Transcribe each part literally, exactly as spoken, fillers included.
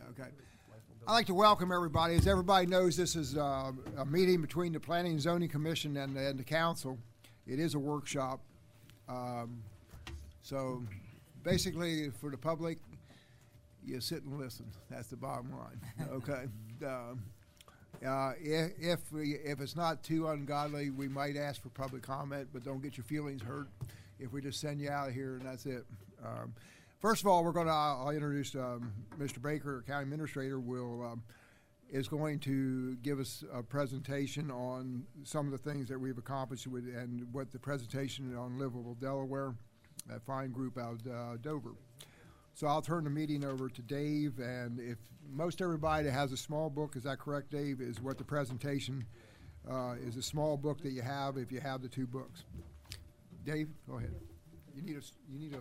Okay. I'd like to welcome everybody. As everybody knows, this is uh, a meeting between the Planning and Zoning Commission and, and the Council. It is a workshop. Um, so basically, for the public, you sit and listen. That's the bottom line. Okay. Um, uh, if if, we, if it's not too ungodly, we might ask for public comment, but don't get your feelings hurt if we just send you out of here and that's it. Um, First of all, we're going to, I'll introduce um, Mister Baker, County Administrator, will, um, is going to give us a presentation on some of the things that we've accomplished with, and what the presentation on Livable Delaware, that fine group out of uh, Dover. So I'll turn the meeting over to Dave, and if most everybody that has a small book, is that correct, Dave, is what the presentation uh, is, a small book that you have if you have the two books. Dave, go ahead. You need a, you need a,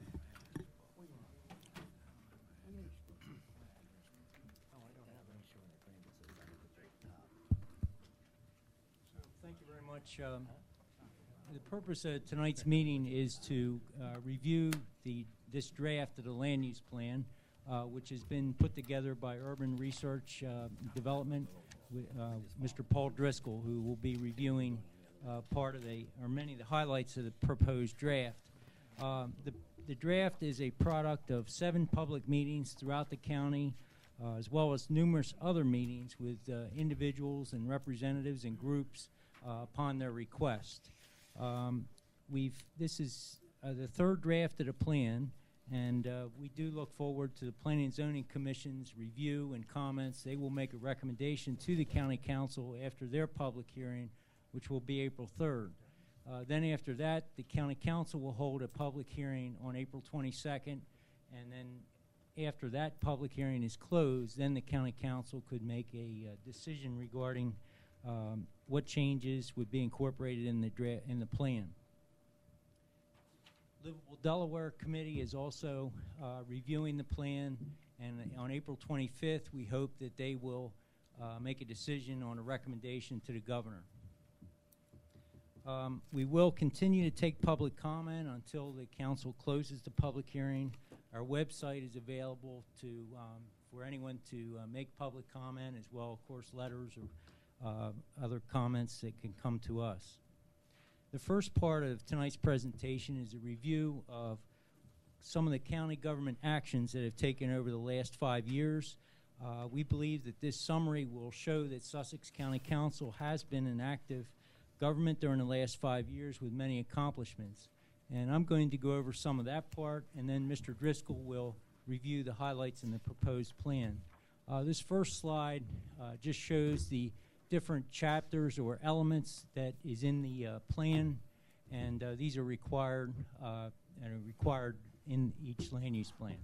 Um, the purpose of tonight's meeting is to uh, review the this draft of the land use plan, uh, which has been put together by Urban Research uh, Development with uh, Mister Paul Driscoll, who will be reviewing uh, part of the or many of the highlights of the proposed draft. Um, the the draft is a product of seven public meetings throughout the county, uh, as well as numerous other meetings with uh, individuals and representatives and groups. Uh, upon their request. Um, we've, this is uh, the third draft of the plan, and uh, we do look forward to the Planning and Zoning Commission's review and comments. They will make a recommendation to the County Council after their public hearing, which will be April third. Uh, then after that, the County Council will hold a public hearing on April twenty-second, and then after that public hearing is closed, then the County Council could make a uh, decision regarding Um, what changes would be incorporated in the dra in the plan. Livable Delaware Committee is also uh, reviewing the plan, and on April twenty-fifth, we hope that they will uh, make a decision on a recommendation to the governor. Um, we will continue to take public comment until the council closes the public hearing. Our website is available to um, for anyone to uh, make public comment, as well, of course, letters or Uh, other comments that can come to us. The first part of tonight's presentation is a review of some of the county government actions that have taken over the last five years. Uh, we believe that this summary will show that Sussex County Council has been an active government during the last five years with many accomplishments. And I'm going to go over some of that part, and then Mister Driscoll will review the highlights in the proposed plan. Uh, this first slide uh, just shows the different chapters or elements that is in the uh, plan, and uh, these are required uh, and are required in each land use plan.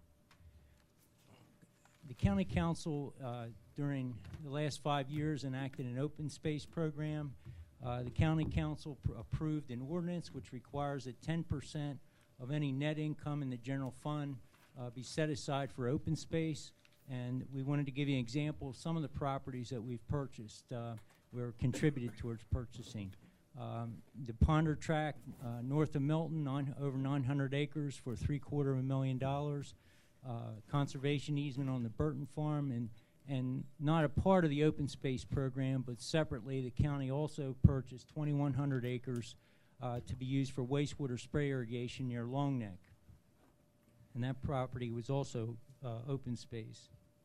The County Council uh, during the last five years enacted an open space program. Uh, the County Council pr approved an ordinance which requires that ten percent of any net income in the general fund uh, be set aside for open space. And we wanted to give you an example of some of the properties that we've purchased, uh, were contributed towards purchasing. Um, the Ponder Tract, uh, north of Milton, nine, over nine hundred acres for three quarter of a million dollars. Uh, conservation easement on the Burton Farm, and, and not a part of the open space program, but separately the county also purchased twenty-one hundred acres uh, to be used for wastewater spray irrigation near Long Neck. And that property was also uh, open space.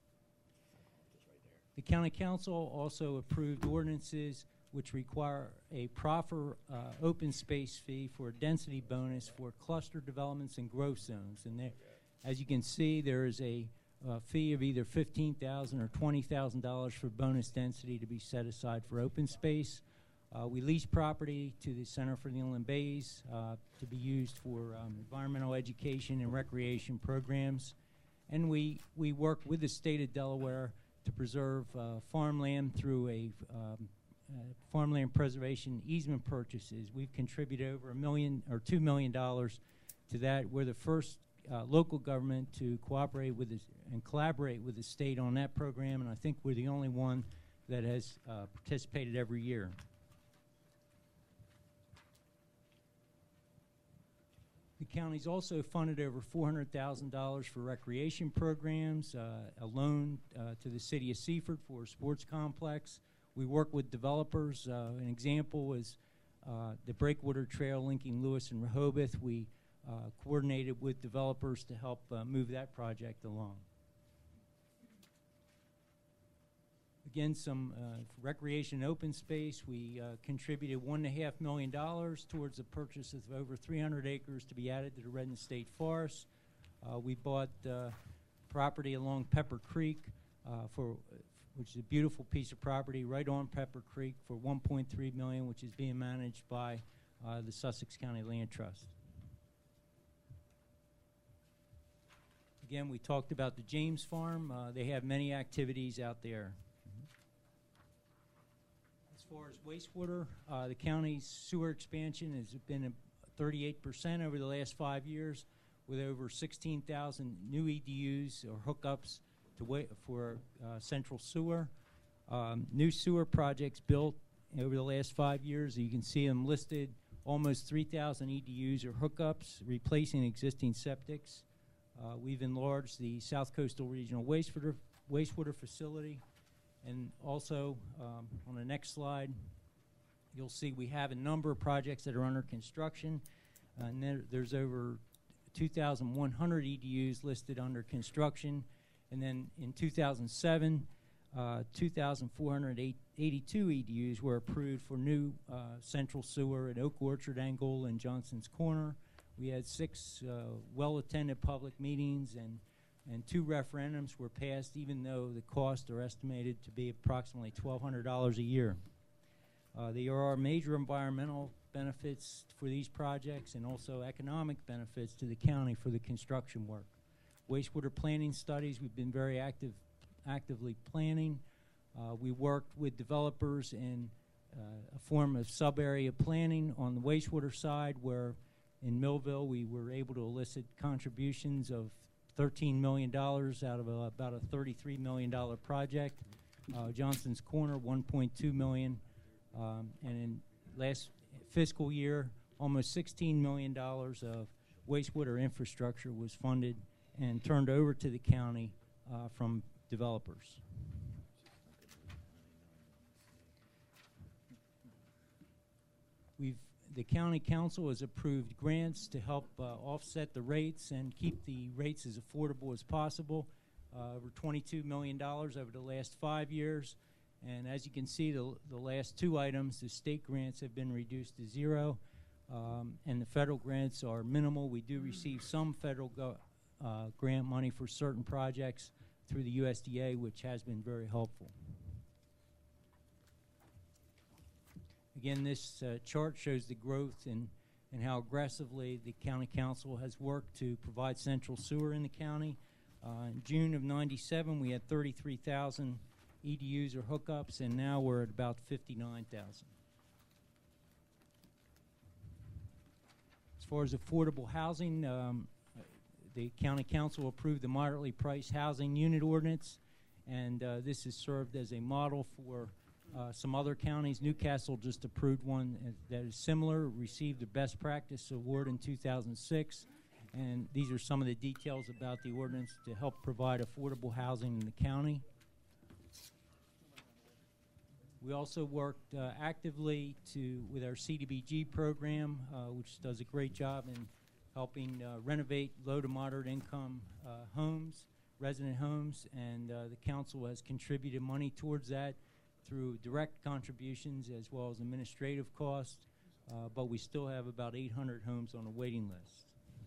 The County Council also approved ordinances which require a proper uh, open space fee for a density bonus for cluster developments and growth zones. And there, as you can see, there is a uh, fee of either fifteen thousand dollars or twenty thousand dollars for bonus density to be set aside for open space. Uh, we lease property to the Center for the Inland Bays uh, to be used for um, environmental education and recreation programs. And we, we work with the state of Delaware to preserve uh, farmland through a um, uh, farmland preservation easement purchases. We've contributed over a million or two million dollars to that. We're the first uh, local government to cooperate with this and collaborate with the state on that program, and I think we're the only one that has uh, participated every year. The county's also funded over four hundred thousand dollars for recreation programs, uh, a loan uh, to the city of Seaford for a sports complex. We work with developers. Uh, an example is uh, the Breakwater Trail linking Lewis and Rehoboth. We uh, coordinated with developers to help uh, move that project along. Again, some uh, recreation and open space. We uh, contributed one and a half million dollars towards the purchase of over three hundred acres to be added to the Redden State Forest. Uh, we bought uh, property along Pepper Creek uh, for, which is a beautiful piece of property right on Pepper Creek for one point three million dollars, which is being managed by uh, the Sussex County Land Trust. Again, we talked about the James Farm. Uh, they have many activities out there. As far as wastewater, uh, the county's sewer expansion has been thirty-eight percent over the last five years, with over sixteen thousand new E D Us or hookups to wa- for uh, central sewer. Um, new sewer projects built over the last five years. You can see them listed, almost three thousand E D Us or hookups, replacing existing septics. Uh, we've enlarged the South Coastal Regional Wastewater, wastewater Facility. And also, um, on the next slide, you'll see we have a number of projects that are under construction. Uh, and there, there's over two thousand one hundred E D Us listed under construction. And then in two thousand seven, uh, two thousand four hundred eighty-two E D Us were approved for new uh, central sewer at Oak Orchard Angle and Johnson's Corner. We had six uh, well-attended public meetings, and, and two referendums were passed, even though the costs are estimated to be approximately twelve hundred dollars a year. Uh, there are major environmental benefits for these projects and also economic benefits to the county for the construction work. Wastewater planning studies, we've been very active, actively planning. Uh, we worked with developers in uh, a form of sub-area planning on the wastewater side, where in Millville we were able to elicit contributions of thirteen million dollars out of a, about a thirty-three million dollars project. Uh, Johnson's Corner, one point two million dollars. Um, and in last fiscal year, almost sixteen million dollars of wastewater infrastructure was funded and turned over to the county uh, from developers. We've, the county council has approved grants to help uh, offset the rates and keep the rates as affordable as possible, uh, over twenty-two million dollars over the last five years. And as you can see, the, the last two items, the state grants have been reduced to zero, um, and the federal grants are minimal. We do receive some federal go, uh, grant money for certain projects through the U S D A, which has been very helpful. Again, this uh, chart shows the growth in, and how aggressively the county council has worked to provide central sewer in the county. Uh, in June of ninety-seven, we had thirty-three thousand E D Us or hookups, and now we're at about fifty-nine thousand. As far as affordable housing, um, the county council approved the moderately priced housing unit ordinance, and uh, this has served as a model for uh, some other counties. Newcastle just approved one that is similar, received the Best Practice Award in two thousand six, and these are some of the details about the ordinance to help provide affordable housing in the county. We also worked uh, actively to with our C D B G program, uh, which does a great job in helping uh, renovate low to moderate income uh, homes, resident homes, and uh, the council has contributed money towards that through direct contributions as well as administrative costs, uh, but we still have about eight hundred homes on a waiting list.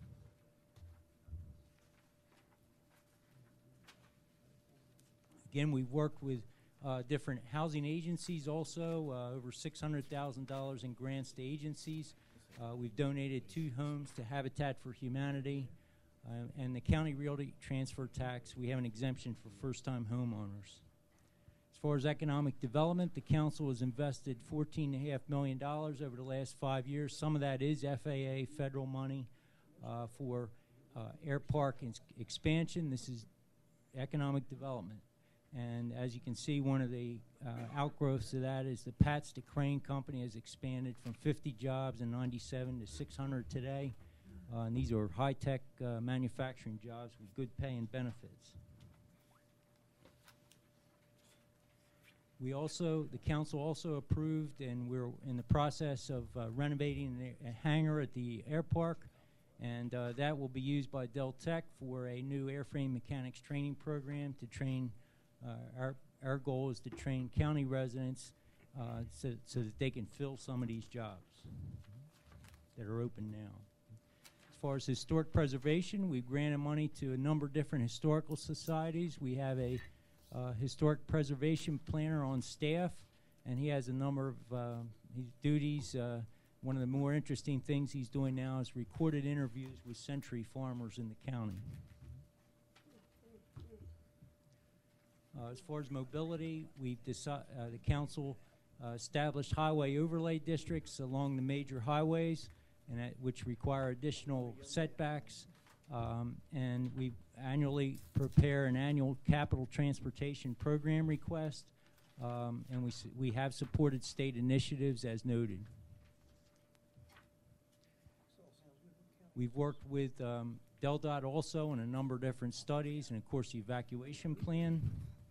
Again, we've worked with Uh, different housing agencies also, uh, over six hundred thousand dollars in grants to agencies. Uh, we've donated two homes to Habitat for Humanity. Uh, and the county realty transfer tax, we have an exemption for first-time homeowners. As far as economic development, the council has invested fourteen point five million dollars over the last five years. Some of that is F A A federal money uh, for uh, air park ins- expansion. This is economic development. And as you can see, one of the uh, outgrowths of that is the Pats to Crane Company has expanded from fifty jobs in ninety-seven to six hundred today. Uh, and these are high-tech uh, manufacturing jobs with good pay and benefits. We also, the council also approved, and we're in the process of uh, renovating a hangar at the air park, and uh, that will be used by Del Tech for a new airframe mechanics training program to train, uh, our, our goal is to train county residents uh, so, so that they can fill some of these jobs that are open now. As far as historic preservation, we've granted money to a number of different historical societies. We have a Uh, historic preservation planner on staff, and he has a number of uh, his duties. Uh, one of the more interesting things he's doing now is recorded interviews with century farmers in the county. Uh, as far as mobility, we've deci- uh, the council uh, established highway overlay districts along the major highways, and that, which require additional setbacks. Um, and we annually prepare an annual capital transportation program request, um, and we, s we have supported state initiatives as noted. We've worked with um, DelDOT also on a number of different studies, and of course the evacuation plan.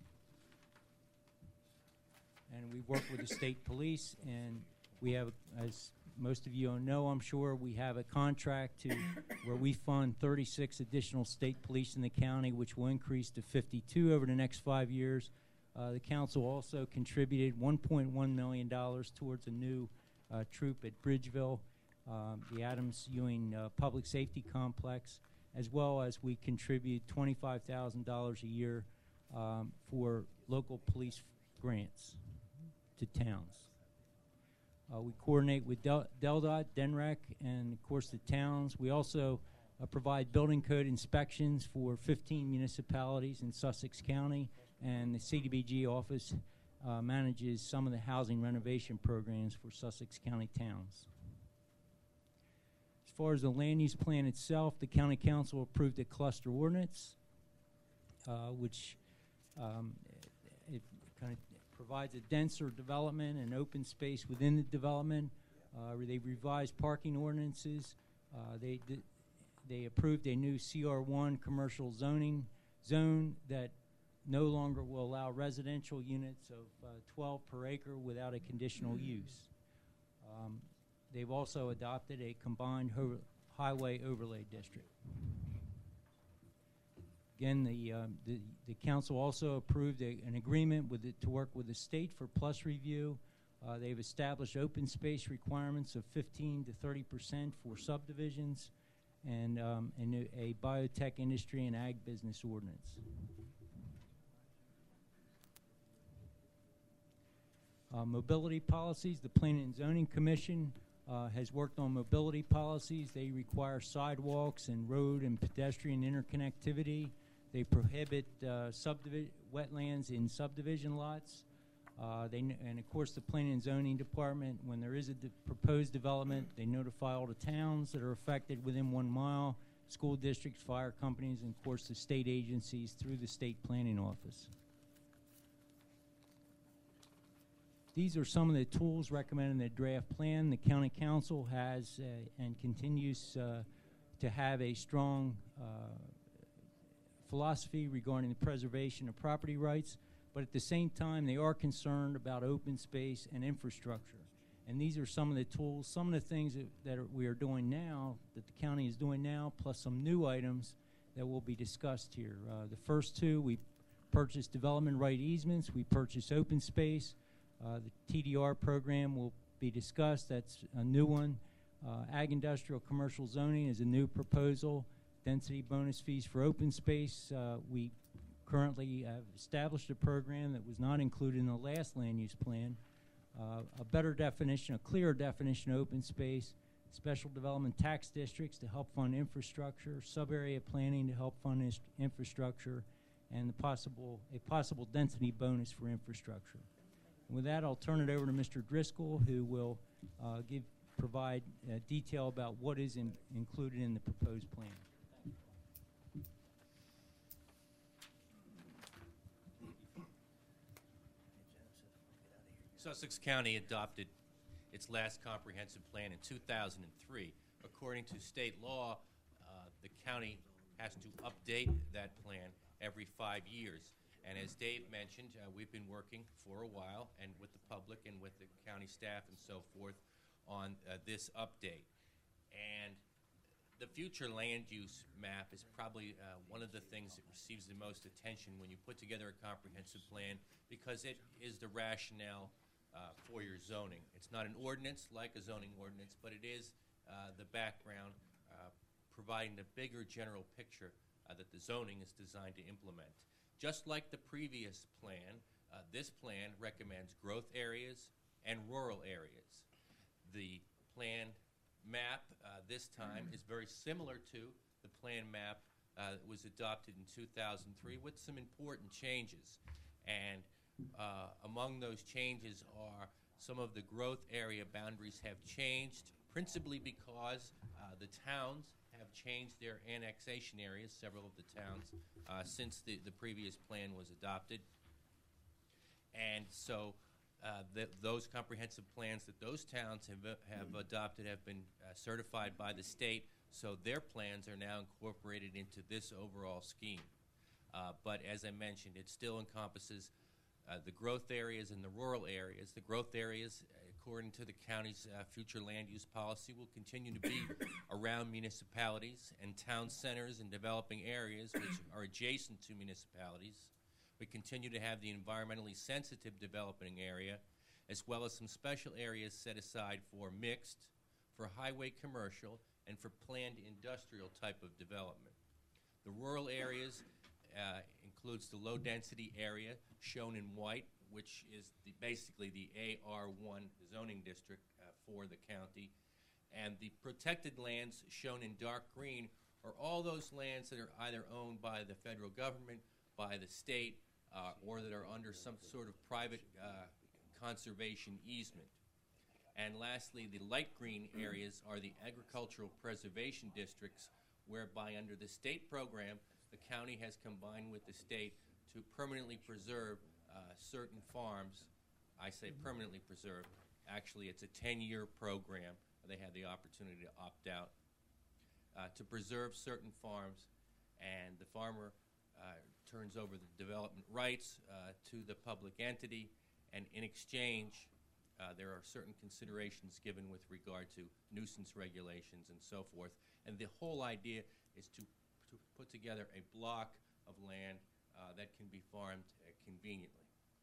And we've worked with the state police, and we have, as most of you know, I'm sure, we have a contract to where we fund thirty-six additional state police in the county, which will increase to fifty-two over the next five years. Uh, the council also contributed one point one million dollars towards a new uh, troop at Bridgeville, um, the Adams Ewing uh, Public Safety Complex, as well as we contribute twenty-five thousand dollars a year um, for local police grants to towns. Uh, we coordinate with Del DelDOT, D N R E C, and of course the towns. We also uh, provide building code inspections for fifteen municipalities in Sussex County, and the C D B G office uh, manages some of the housing renovation programs for Sussex County towns. As far as the land use plan itself, the county council approved a cluster ordinance, uh, which um, it kind of provides a denser development and open space within the development. Uh, they revised parking ordinances. Uh, they did, they approved a new C R one commercial zoning zone that no longer will allow residential units of uh, twelve per acre without a conditional use. Um, they've also adopted a combined ho highway overlay district. Again, the, um, the, the council also approved a, an agreement with it to work with the state for plus review. Uh, they've established open space requirements of fifteen to thirty percent for subdivisions, and, um, and a, a biotech industry and ag business ordinance. Uh, mobility policies, the Planning and Zoning Commission uh, has worked on mobility policies. They require sidewalks and road and pedestrian interconnectivity. They prohibit uh, subdivision wetlands in subdivision lots. Uh, they and of course the Planning and Zoning Department, when there is a de proposed development, they notify all the towns that are affected within one mile, school districts, fire companies, and of course the state agencies through the state planning office. These are some of the tools recommended in the draft plan. The county council has uh, and continues uh, to have a strong uh, philosophy regarding the preservation of property rights, but at the same time they are concerned about open space and infrastructure. And these are some of the tools, some of the things that, that are, we are doing now, that the county is doing now, plus some new items that will be discussed here. Uh, the first two, we purchased development right easements, we purchased open space. Uh, the T D R program will be discussed, that's a new one. Uh, ag industrial commercial zoning is a new proposal. Density bonus fees for open space. Uh, we currently have established a program that was not included in the last land use plan. Uh, a better definition, a clearer definition of open space, special development tax districts to help fund infrastructure, sub-area planning to help fund infrastructure, and the possible, a possible density bonus for infrastructure. And with that, I'll turn it over to Mister Driscoll, who will uh, give, provide uh, detail about what is in, included in the proposed plan. Sussex County adopted its last comprehensive plan in two thousand three. According to state law, the county has to update that plan every five years. And as Dave mentioned, uh, we've been working for a while and with the public and with the county staff and so forth on uh, this update. And the future land use map is probably uh, one of the things that receives the most attention when you put together a comprehensive plan, because it is the rationale uh, for your zoning. It's not an ordinance like a zoning ordinance, but it is uh, the background uh, providing the bigger general picture uh, that the zoning is designed to implement. Just like the previous plan, uh, this plan recommends growth areas and rural areas. The plan map uh, this time is very similar to the plan map uh, that was adopted in two thousand three with some important changes. And uh, among those changes are some of the growth area boundaries have changed, principally because uh, the towns have changed their annexation areas, several of the towns, uh, since the, the previous plan was adopted. And so uh, th those comprehensive plans that those towns have, uh, have adopted have been uh, certified by the state, so their plans are now incorporated into this overall scheme. Uh, but as I mentioned, it still encompasses uh, the growth areas and the rural areas. The growth areas, according to the county's uh, future land use policy, will continue to be around municipalities and town centers and developing areas which are adjacent to municipalities. We continue to have the environmentally sensitive developing area, as well as some special areas set aside for mixed, for highway commercial, and for planned industrial type of development. The rural areas uh, includes the low-density area shown in white, which is the, basically the A R one zoning district uh, for the county. And the protected lands shown in dark green are all those lands that are either owned by the federal government, by the state, uh, or that are under some sort of private uh, conservation easement. And lastly, the light green areas are the agricultural preservation districts, whereby under the state program, the county has combined with the state to permanently preserve uh, certain farms. I say permanently preserved. Actually, it's a ten-year program. They had the opportunity to opt out uh, to preserve certain farms, and the farmer uh, turns over the development rights uh, to the public entity, and in exchange, uh, there are certain considerations given with regard to nuisance regulations and so forth. And the whole idea is to, to put together a block of land uh, that can be farmed uh, conveniently.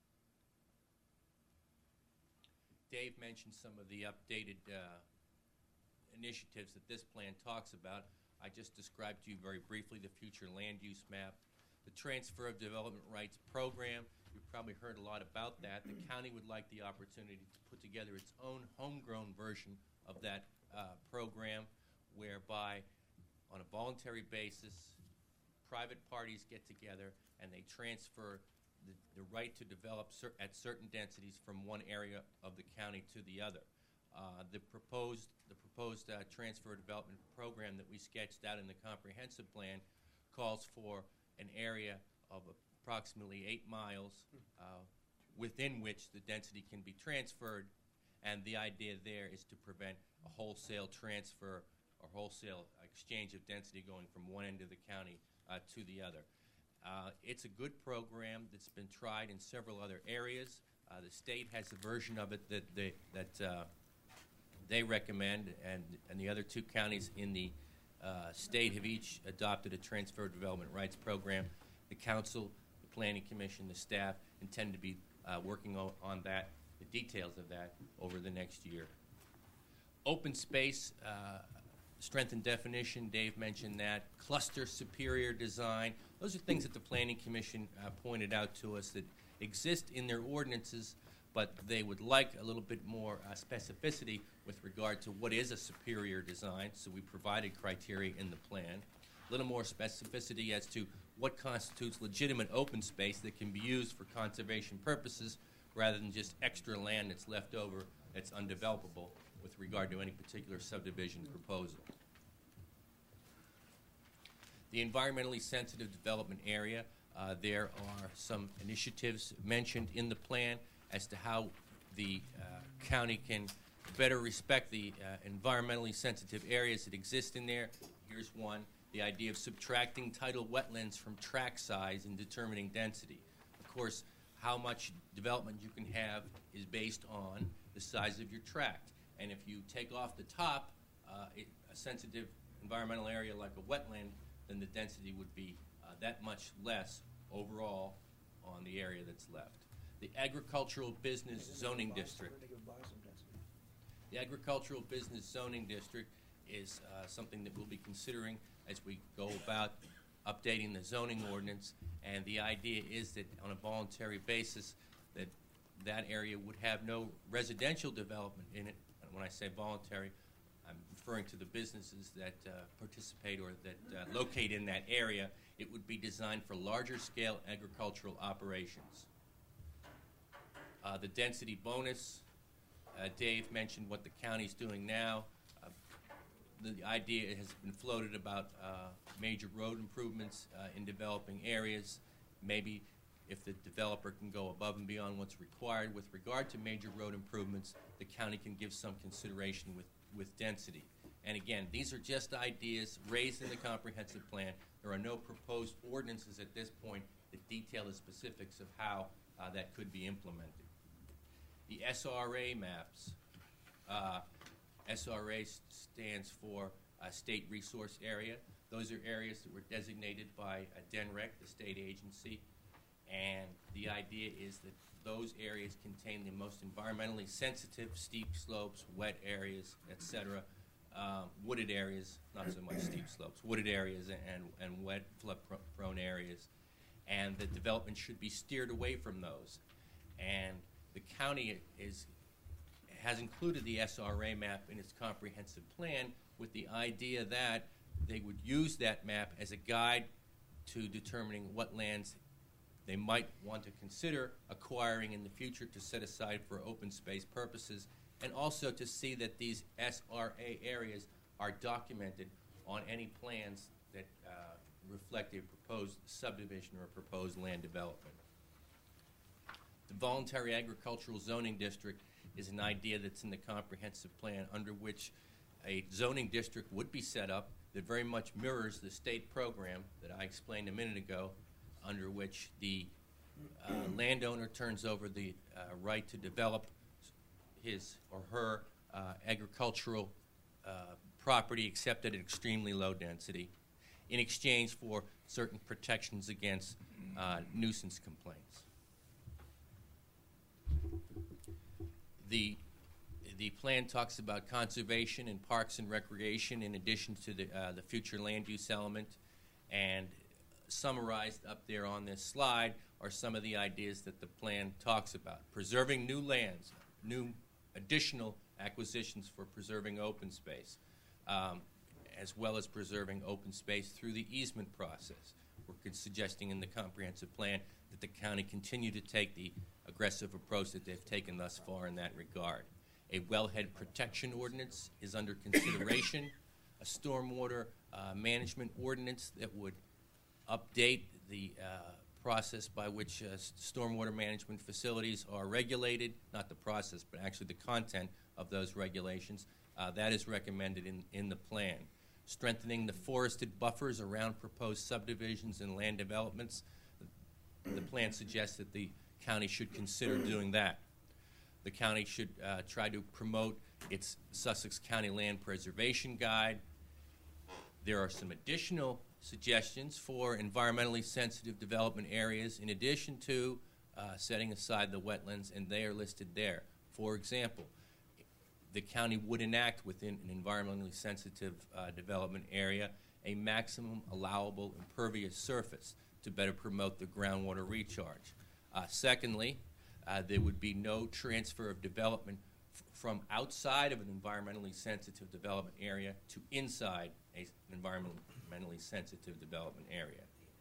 Dave mentioned some of the updated uh, initiatives that this plan talks about. I just described to you very briefly the future land use map. The Transfer of Development Rights Program, you've probably heard a lot about that. The county would like the opportunity to put together its own homegrown version of that uh, program, whereby on a voluntary basis, private parties get together and they transfer the, the right to develop cer at certain densities from one area of the county to the other. Uh, the proposed, the proposed uh, transfer development program that we sketched out in the comprehensive plan calls for an area of approximately eight miles uh, within which the density can be transferred, and the idea there is to prevent a wholesale transfer or wholesale exchange of density going from one end of the county uh, to the other. Uh, it's a good program that's been tried in several other areas. Uh, the state has a version of it that they, that uh, they recommend, and, and the other two counties in the uh, state have each adopted a transfer development rights program. The council, the planning commission, the staff intend to be uh, working on, on that, the details of that, over the next year. Open space, uh, strength and definition, Dave mentioned that. Cluster superior design, those are things that the Planning Commission uh, pointed out to us that exist in their ordinances, but they would like a little bit more uh, specificity with regard to what is a superior design, so we provided criteria in the plan. A little more specificity as to what constitutes legitimate open space that can be used for conservation purposes rather than just extra land that's left over that's undevelopable with regard to any particular subdivision proposal. The environmentally sensitive development area, uh, there are some initiatives mentioned in the plan as to how the uh, county can better respect the uh, environmentally sensitive areas that exist in there. Here's one. the idea of subtracting tidal wetlands from tract size and determining density. Of course, how much development you can have is based on the size of your tract. And if you take off the top uh, it, a sensitive environmental area like a wetland, then the density would be uh, that much less overall on the area that's left. The agricultural business zoning district. The agricultural business zoning district is uh, something that we'll be considering as we go about updating the zoning ordinance, and the idea is that on a voluntary basis that that area would have no residential development in it. And when I say voluntary, I'm referring to the businesses that uh, participate or that uh, locate in that area. It would be designed for larger scale agricultural operations. Uh, the density bonus, uh, Dave mentioned what the county's doing now. Uh, the idea has been floated about uh, major road improvements uh, in developing areas. Maybe if the developer can go above and beyond what's required with regard to major road improvements, the county can give some consideration with, with density. And again, these are just ideas raised in the comprehensive plan. There are no proposed ordinances at this point that detail the specifics of how uh, that could be implemented. The S R A maps. Uh, S R A stands for uh, State Resource Area. Those are areas that were designated by uh, D N R E C, the state agency, and the idea is that those areas contain the most environmentally sensitive steep slopes, wet areas, et cetera, uh, wooded areas, not so much steep slopes, wooded areas and, and wet flood-prone areas, and the development should be steered away from those. And the county is, has included the S R A map in its comprehensive plan with the idea that they would use that map as a guide to determining what lands they might want to consider acquiring in the future to set aside for open space purposes, and also to see that these S R A areas are documented on any plans that uh, reflect a proposed subdivision or a proposed land development. The voluntary agricultural zoning district is an idea that's in the comprehensive plan under which a zoning district would be set up that very much mirrors the state program that I explained a minute ago, under which the uh, landowner turns over the uh, right to develop his or her uh, agricultural uh, property except at an extremely low density in exchange for certain protections against uh, nuisance complaints. The, the plan talks about conservation and parks and recreation in addition to the, uh, the future land use element, and summarized up there on this slide are some of the ideas that the plan talks about. Preserving new lands, new additional acquisitions for preserving open space, um, as well as preserving open space through the easement process. We're suggesting in the comprehensive plan that the county continue to take the aggressive approach that they've taken thus far in that regard. A wellhead protection ordinance is under consideration, a stormwater uh, management ordinance that would update the uh, process by which uh, stormwater management facilities are regulated, not the process, but actually the content of those regulations. Uh, that is recommended in, in the plan. Strengthening the forested buffers around proposed subdivisions and land developments. The plan suggests that the county should consider doing that. The county should uh, try to promote its Sussex County Land Preservation Guide. There are some additional suggestions for environmentally sensitive development areas in addition to uh, setting aside the wetlands, and they are listed there. For example, the county would enact within an environmentally sensitive uh, development area a maximum allowable impervious surface to better promote the groundwater recharge. Uh, secondly, uh, there would be no transfer of development f from outside of an environmentally sensitive development area to inside a, an environmentally sensitive development area.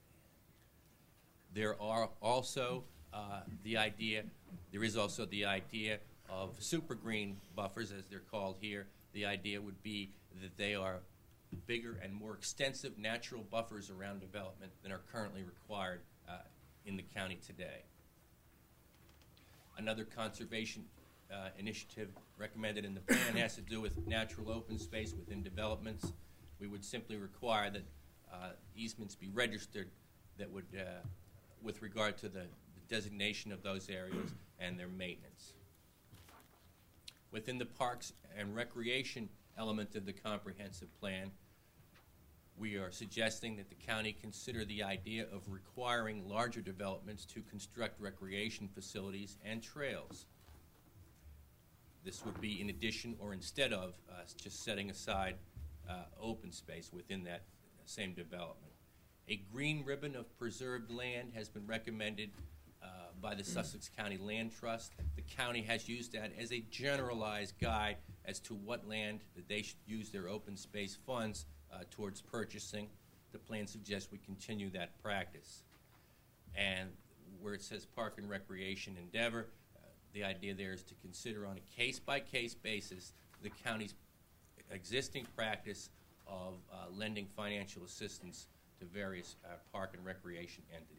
There are also uh, the idea, there is also the idea of super green buffers, as they're called here. The idea would be that they are bigger and more extensive natural buffers around development than are currently required uh, in the county today. Another conservation uh, initiative recommended in the plan has to do with natural open space within developments. We would simply require that uh, easements be registered that would, uh, with regard to the, the designation of those areas and their maintenance. Within the parks and recreation element of the comprehensive plan, we are suggesting that the county consider the idea of requiring larger developments to construct recreation facilities and trails. This would be in addition or instead of uh, just setting aside uh, open space within that same development. A green ribbon of preserved land has been recommended uh, by the Sussex County Land Trust. The county has used that as a generalized guide as to what land that they should use their open space funds uh, towards purchasing. The plan suggests we continue that practice. And where it says park and recreation endeavor, uh, the idea there is to consider on a case-by-case basis the county's existing practice of uh, lending financial assistance to various uh, park and recreation entities.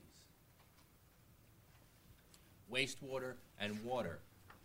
Wastewater and water.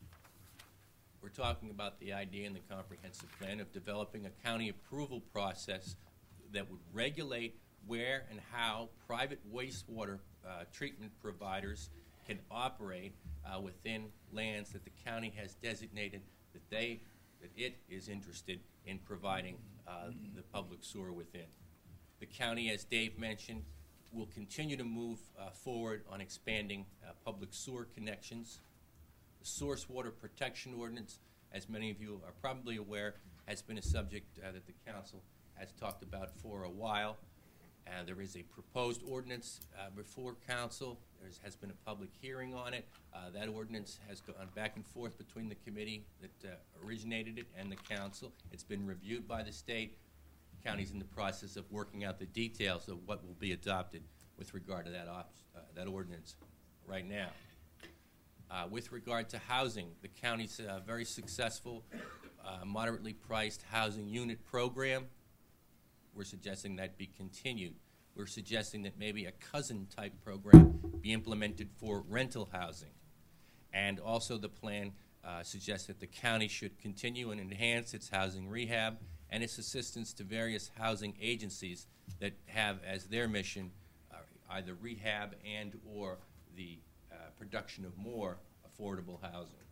We're talking about the idea in the comprehensive plan of developing a county approval process that would regulate where and how private wastewater uh, treatment providers can operate uh, within lands that the county has designated that they, that it is interested in providing uh, the public sewer within. The county, as Dave mentioned, will continue to move uh, forward on expanding uh, public sewer connections. The Source Water Protection Ordinance, as many of you are probably aware, has been a subject uh, that the council has talked about for a while. Uh, there is a proposed ordinance uh, before council. There has been a public hearing on it. Uh, that ordinance has gone back and forth between the committee that uh, originated it and the council. It's been reviewed by the state. County's in the process of working out the details of what will be adopted with regard to that, op uh, that ordinance right now. Uh, with regard to housing, the county's uh, very successful, uh, moderately priced housing unit program. We're suggesting that be continued. We're suggesting that maybe a cousin-type program be implemented for rental housing. And also the plan uh, suggests that the county should continue and enhance its housing rehab and its assistance to various housing agencies that have as their mission uh, either rehab and or the uh, production of more affordable housing.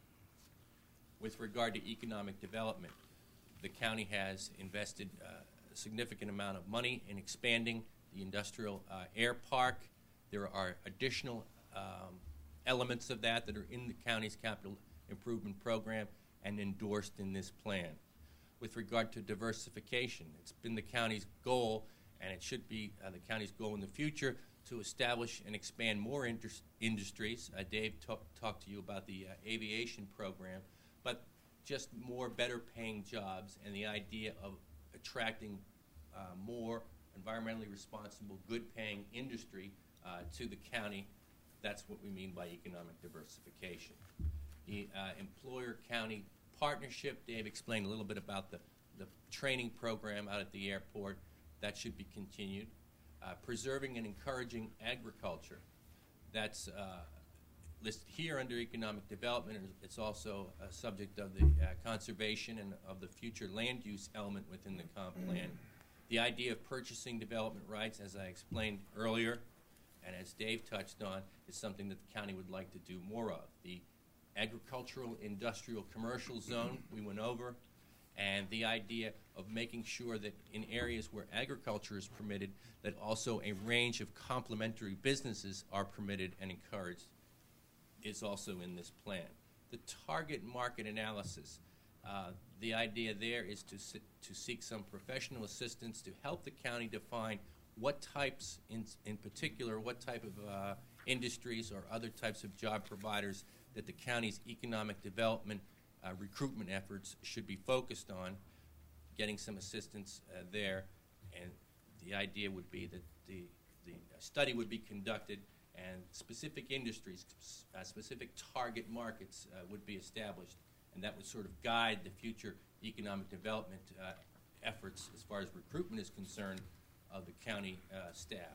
With regard to economic development, the county has invested uh, a significant amount of money in expanding the industrial uh, air park. There are additional um, elements of that that are in the county's capital improvement program and endorsed in this plan. With regard to diversification, it's been the county's goal, and it should be uh, the county's goal in the future, to establish and expand more industries. Uh, Dave talk, talked to you about the uh, aviation program, but just more better paying jobs and the idea of attracting uh, more environmentally responsible, good paying industry uh, to the county. That's what we mean by economic diversification. The uh, employer-county partnership, Dave explained a little bit about the, the training program out at the airport. That should be continued. Uh, preserving and encouraging agriculture. That's uh, listed here under economic development. It's also a subject of the uh, conservation and of the future land use element within the comp plan. The idea of purchasing development rights, as I explained earlier, and as Dave touched on, is something that the county would like to do more of. The agricultural, industrial, commercial zone we went over, and the idea of making sure that in areas where agriculture is permitted, that also a range of complementary businesses are permitted and encouraged is also in this plan. The target market analysis, uh, the idea there is to, to seek some professional assistance to help the county define what types, in, in particular, what type of uh, industries or other types of job providers that the county's economic development uh, recruitment efforts should be focused on, getting some assistance uh, there. And the idea would be that the, the study would be conducted and specific industries, uh, specific target markets uh, would be established, and that would sort of guide the future economic development uh, efforts as far as recruitment is concerned of the county uh, staff.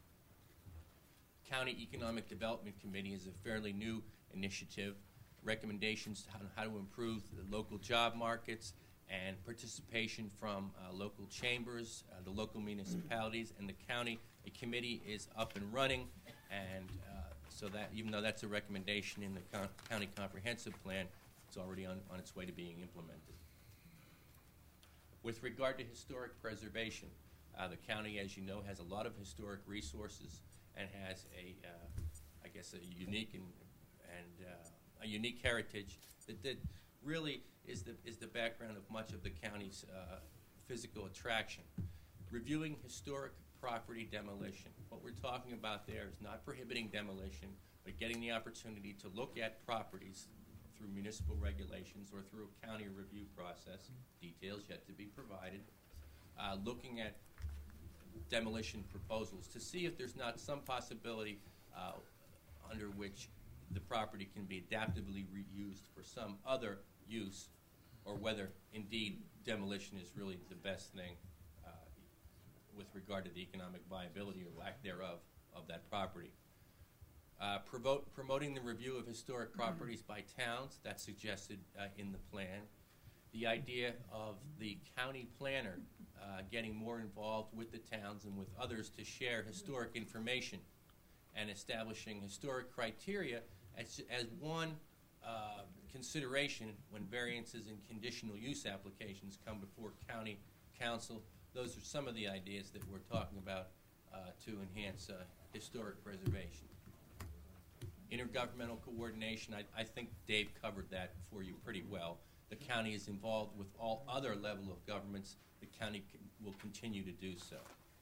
County Economic Development Committee is a fairly new initiative. Recommendations on how to improve the local job markets and participation from uh, local chambers, uh, the local municipalities, and the county. A committee is up and running, and uh, so that even though that's a recommendation in the con county comprehensive plan, it's already on, on its way to being implemented. With regard to historic preservation, uh, the county, as you know, has a lot of historic resources and has a, uh, I guess, a unique and, and uh, a unique heritage that, that really is the, is the background of much of the county's uh, physical attraction. Reviewing historic property demolition. What we're talking about there is not prohibiting demolition, but getting the opportunity to look at properties through municipal regulations or through a county review process, details yet to be provided, uh, looking at demolition proposals to see if there's not some possibility uh, under which the property can be adaptively reused for some other use, or whether indeed demolition is really the best thing uh, with regard to the economic viability or lack thereof of that property. Uh, promote, promoting the review of historic properties by towns, that's suggested uh, in the plan. The idea of the county planner uh, getting more involved with the towns and with others to share historic information and establishing historic criteria as, as one uh, consideration when variances and conditional use applications come before county council. Those are some of the ideas that we're talking about uh, to enhance uh, historic preservation. Intergovernmental coordination, I, I think Dave covered that for you pretty well. The county is involved with all other level of governments. The county c will continue to do so.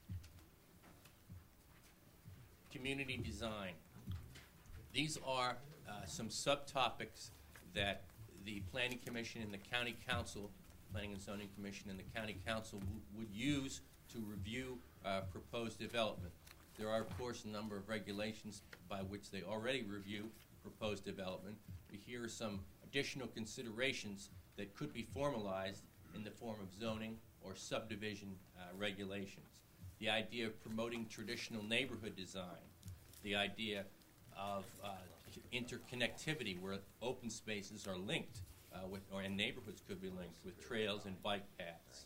Community design. These are uh, some subtopics that the Planning Commission and the County Council, Planning and Zoning Commission and the County Council would use to review uh, proposed development. There are, of course, a number of regulations by which they already review proposed development. But here are some additional considerations that could be formalized in the form of zoning or subdivision uh, regulations. The idea of promoting traditional neighborhood design, the idea of uh, interconnectivity where open spaces are linked uh, with, or and neighborhoods could be linked with trails and bike paths.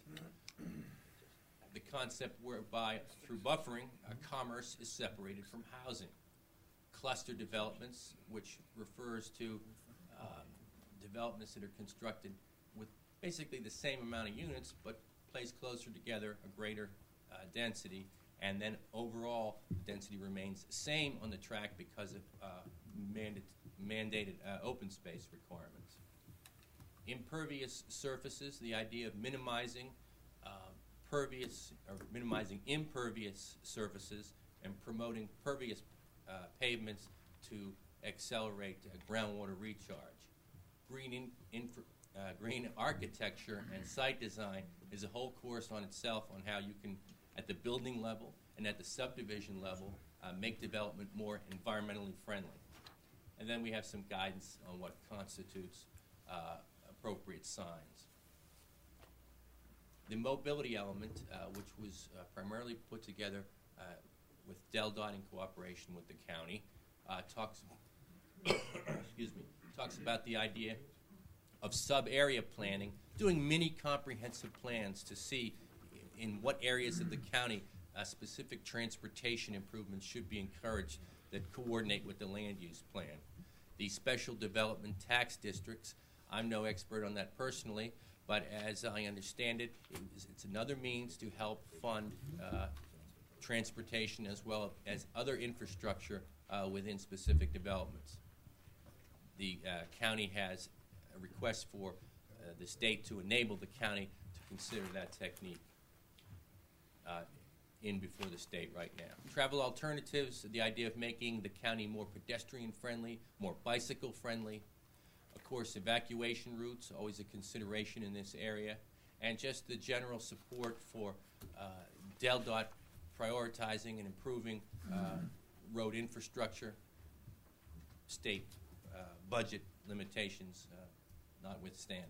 The concept whereby through buffering, uh, commerce is separated from housing. Cluster developments, which refers to uh, developments that are constructed with basically the same amount of units, but placed closer together, a greater uh, density, and then overall the density remains the same on the tract because of uh, mandat mandated uh, open space requirements. Impervious surfaces, the idea of minimizing uh, pervious or minimizing impervious surfaces and promoting pervious uh, pavements to accelerate uh, groundwater recharge. Green, in, infra, uh, green architecture and site design is a whole course on itself on how you can, at the building level and at the subdivision level, uh, make development more environmentally friendly. And then we have some guidance on what constitutes uh, appropriate signs. The mobility element, uh, which was uh, primarily put together uh, with Del Dot in cooperation with the county, uh, talks, excuse me, talks about the idea of sub-area planning, doing mini comprehensive plans to see in what areas of the county uh, specific transportation improvements should be encouraged that coordinate with the land use plan. The special development tax districts, I'm no expert on that personally, but as I understand it, it is, it's another means to help fund uh, transportation as well as other infrastructure uh, within specific developments. The uh, county has a request for uh, the state to enable the county to consider that technique uh, in before the state right now. Travel alternatives, the idea of making the county more pedestrian friendly, more bicycle friendly. Of course, evacuation routes, always a consideration in this area, and just the general support for uh, Del Dot prioritizing and improving uh, road infrastructure, state uh, budget limitations uh, notwithstanding.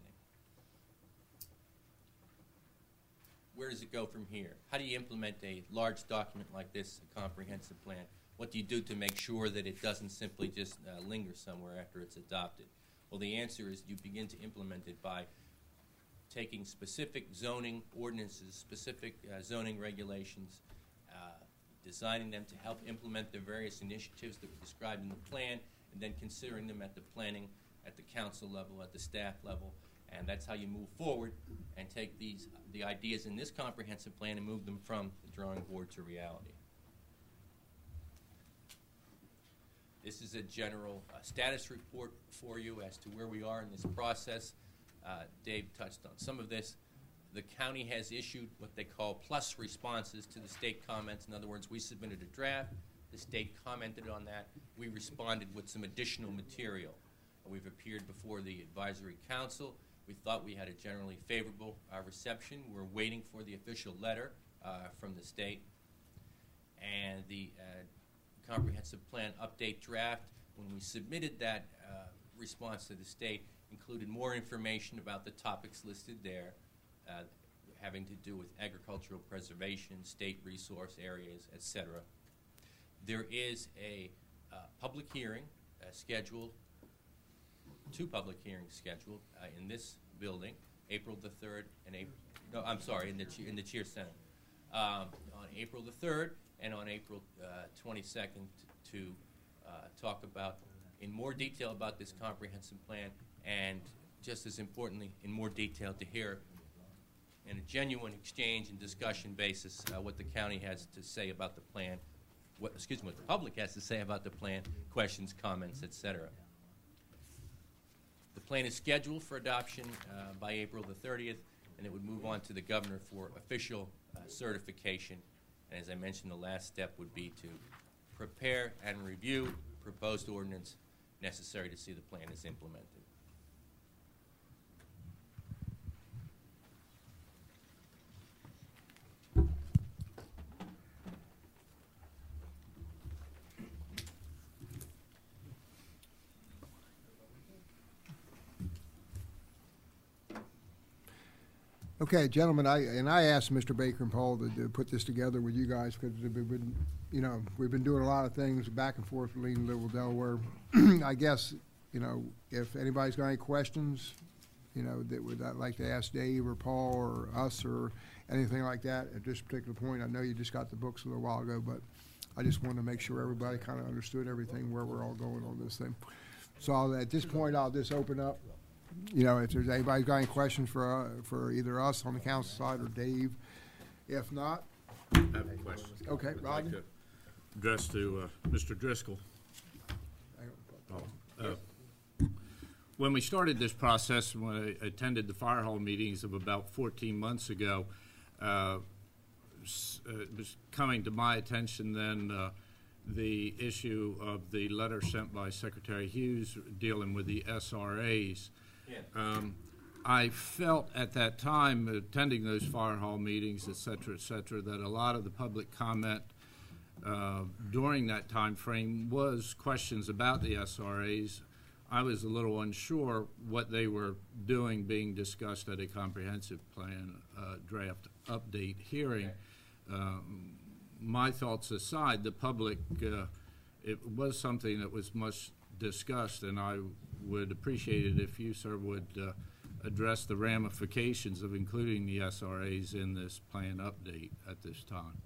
Where does it go from here? How do you implement a large document like this, a comprehensive plan? What do you do to make sure that it doesn't simply just uh, linger somewhere after it's adopted? Well, the answer is you begin to implement it by taking specific zoning ordinances, specific uh, zoning regulations, uh, designing them to help implement the various initiatives that were described in the plan, and then considering them at the planning, at the council level, at the staff level. And that's how you move forward and take these the ideas in this comprehensive plan and move them from the drawing board to reality. This is a general uh, status report for you as to where we are in this process. Uh, Dave touched on some of this. The county has issued what they call plus responses to the state comments. In other words, we submitted a draft. The state commented on that. We responded with some additional material. We've appeared before the advisory council. We thought we had a generally favorable uh, reception. We're waiting for the official letter uh, from the state. And the uh, comprehensive plan update draft, when we submitted that uh, response to the state, included more information about the topics listed there, uh, having to do with agricultural preservation, state resource areas, et cetera. There is a uh, public hearing uh, scheduled, two public hearings scheduled uh, in this building, April the third and April, no, I'm sorry, in the, in the Cheer Center, um, on April the third and on April uh, twenty-second to uh, talk about, in more detail about this comprehensive plan, and just as importantly, in more detail to hear in a genuine exchange and discussion basis uh, what the county has to say about the plan, what, excuse me, what the public has to say about the plan, questions, comments, et cetera. The plan is scheduled for adoption uh, by April the thirtieth, and it would move on to the governor for official uh, certification. And as I mentioned, the last step would be to prepare and review proposed ordinance necessary to see the plan is implemented. Okay, gentlemen, I, and I asked Mister Baker and Paul to, to put this together with you guys because we've been, you know, we've been doing a lot of things back and forth with Lean Little Delaware. I guess, you know, if anybody's got any questions, you know, that would I'd like to ask Dave or Paul or us or anything like that at this particular point. I know you just got the books a little while ago, but I just wanted to make sure everybody kind of understood everything, where we're all going on this thing. So I'll, at this point, I'll just open up. You know, if there's anybody got any questions for uh, for either us on the council side or Dave. If not, I have a question. Okay, I'd Rodney. like to address to uh, Mister Driscoll. Oh, uh, when we started this process, when I attended the fire hall meetings of about fourteen months ago, uh, s- uh, it was coming to my attention then uh, the issue of the letter sent by Secretary Hughes dealing with the S R As. Yeah. Um, I felt at that time, attending those fire hall meetings, et cetera, et cetera, that a lot of the public comment uh, during that time frame was questions about the S R As. I was a little unsure what they were doing being discussed at a comprehensive plan uh, draft update hearing. Um, my thoughts aside, the public, uh, it was something that was much discussed, and I would appreciate it if you, sir, would uh, address the ramifications of including the S R As in this plan update at this time.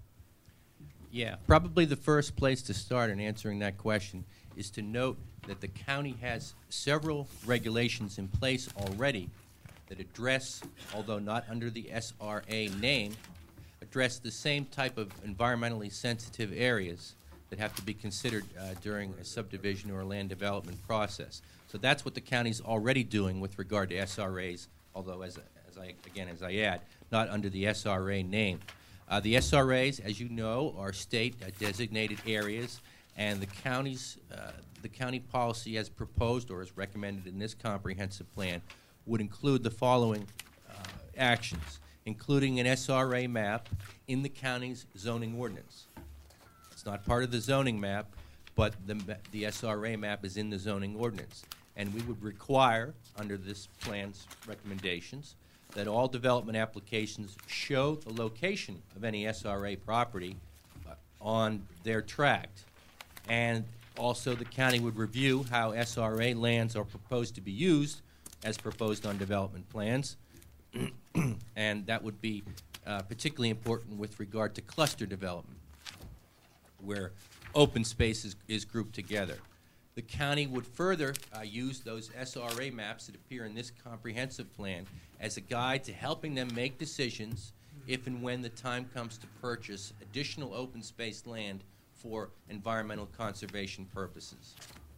Yeah, probably the first place to start in answering that question is to note that the county has several regulations in place already that address, although not under the S R A name, address the same type of environmentally sensitive areas that have to be considered uh, during a subdivision or a land development process. So that's what the county's already doing with regard to S R As, although, as, as I, again, as I add, not under the S R A name. Uh, the S R As, as you know, are state uh, designated areas, and the county's, uh, the county policy as proposed or as recommended in this comprehensive plan would include the following uh, actions, including an S R A map in the county's zoning ordinance. It's not part of the zoning map, but the, the S R A map is in the zoning ordinance. And we would require, under this plan's recommendations, that all development applications show the location of any S R A property uh, on their tract. And also the county would review how S R A lands are proposed to be used as proposed on development plans, and that would be uh, particularly important with regard to cluster development, where open space is, is grouped together. The county would further uh, use those S R A maps that appear in this comprehensive plan as a guide to helping them make decisions if and when the time comes to purchase additional open space land for environmental conservation purposes.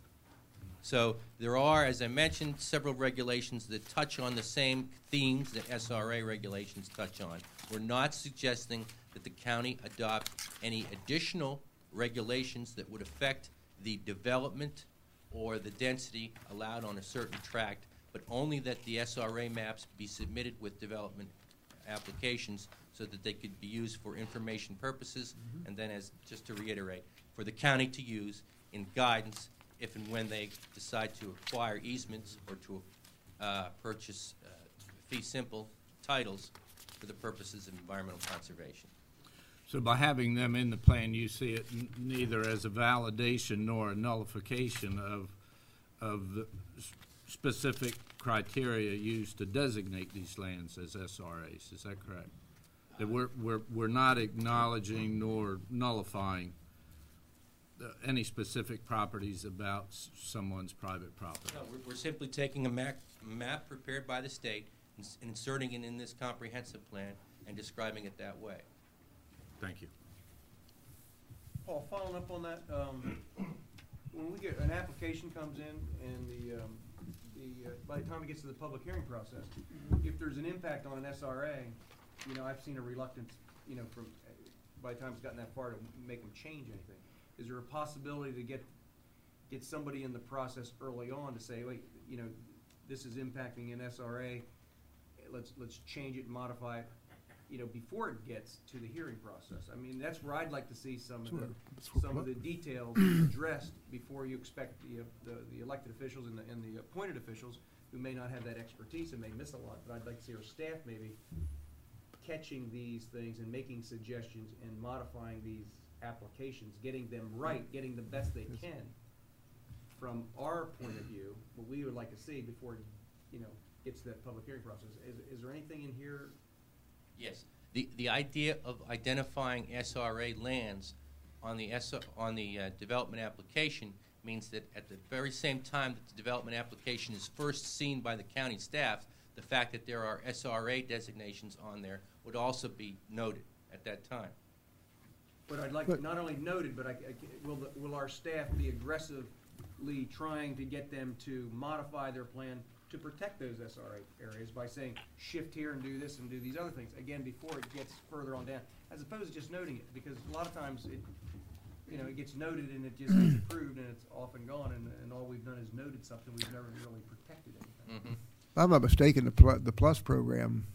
So there are, as I mentioned, several regulations that touch on the same themes that S R A regulations touch on. We're not suggesting that the county adopt any additional regulations that would affect the development or the density allowed on a certain tract, but only that the S R A maps be submitted with development applications so that they could be used for information purposes, mm-hmm. and then, as just to reiterate, for the county to use in guidance if and when they decide to acquire easements or to uh, purchase uh, fee simple titles for the purposes of environmental conservation. So by having them in the plan, you see it n neither as a validation nor a nullification of, of the s specific criteria used to designate these lands as S R As. Is that correct? That we're, we're, we're not acknowledging nor nullifying uh, any specific properties about s someone's private property. No, we're, we're simply taking a map, map prepared by the state and s inserting it in this comprehensive plan and describing it that way. Thank you. Paul, following up on that, um, when we get, an application comes in and the, um, the, uh, by the time it gets to the public hearing process, if there's an impact on an S R A, you know, I've seen a reluctance, you know, from, uh, by the time it's gotten that far to make them change anything. Is there a possibility to get, get somebody in the process early on to say, wait, you know, this is impacting an S R A, let's, let's change it and modify it, you know, before it gets to the hearing process? I mean, that's where I'd like to see some of the, some of the details addressed before you expect the, uh, the, the elected officials and the, and the appointed officials who may not have that expertise and may miss a lot, but I'd like to see our staff maybe catching these things and making suggestions and modifying these applications, getting them right, getting the best they can from our point of view, what we would like to see before, you know, gets to that public hearing process. Is, is there anything in here? Yes. The, the idea of identifying S R A lands on the, S on the uh, development application means that at the very same time that the development application is first seen by the county staff, the fact that there are S R A designations on there would also be noted at that time. But I'd like, But- not only noted, but I, I, will, the, will our staff be aggressively trying to get them to modify their plan to protect those S R A areas by saying, shift here and do this and do these other things, again, before it gets further on down, as opposed to just noting it, because a lot of times it, you know, it gets noted and it just gets approved and it's off and gone, and, and all we've done is noted something, we've never really protected anything. Mm-hmm. If I'm not mistaken, the pl the Plus program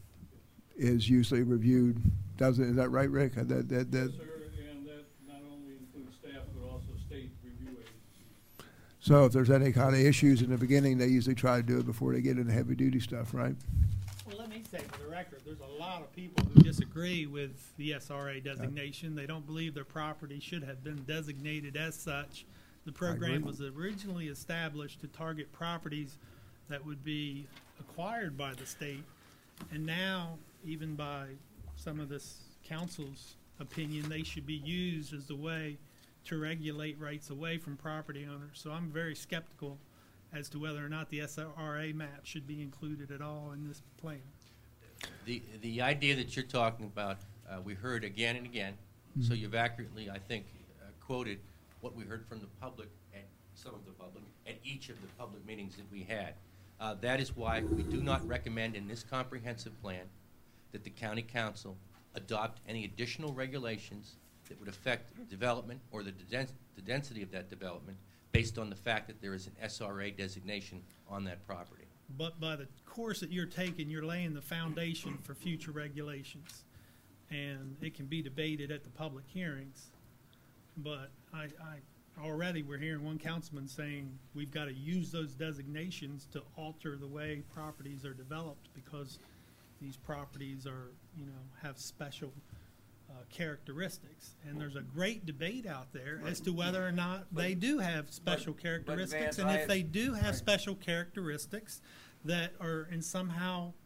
is usually reviewed, doesn't, is that right, Rick? That, that, that, Yes, sir, and that not only includes staff, but also state review agencies. so if there's any kind of issues in the beginning, they usually try to do it before they get into heavy duty stuff, right? Well, let me say for the record, there's a lot of people who disagree with the S R A designation. They don't believe their property should have been designated as such. The program agree. was originally established to target properties that would be acquired by the state, and now, even by some of this council's opinion, they should be used as the way to regulate rights away from property owners. So I'm very skeptical as to whether or not the S R A map should be included at all in this plan. The, the idea that you're talking about, uh, we heard again and again, so you've accurately, I think, uh, quoted what we heard from the public, and some of the public, at each of the public meetings that we had. Uh, that is why we do not recommend in this comprehensive plan that the county council adopt any additional regulations that would affect development or the, dens the density of that development based on the fact that there is an S R A designation on that property. But by the course that you're taking, you're laying the foundation for future regulations. And it can be debated at the public hearings. But I, I already we're hearing one councilman saying we've got to use those designations to alter the way properties are developed because these properties are, you know, have special uh, characteristics. And there's a great debate out there as to whether or not they do have special but characteristics. Vance, And I if have- they do have Right. special characteristics that are in somehow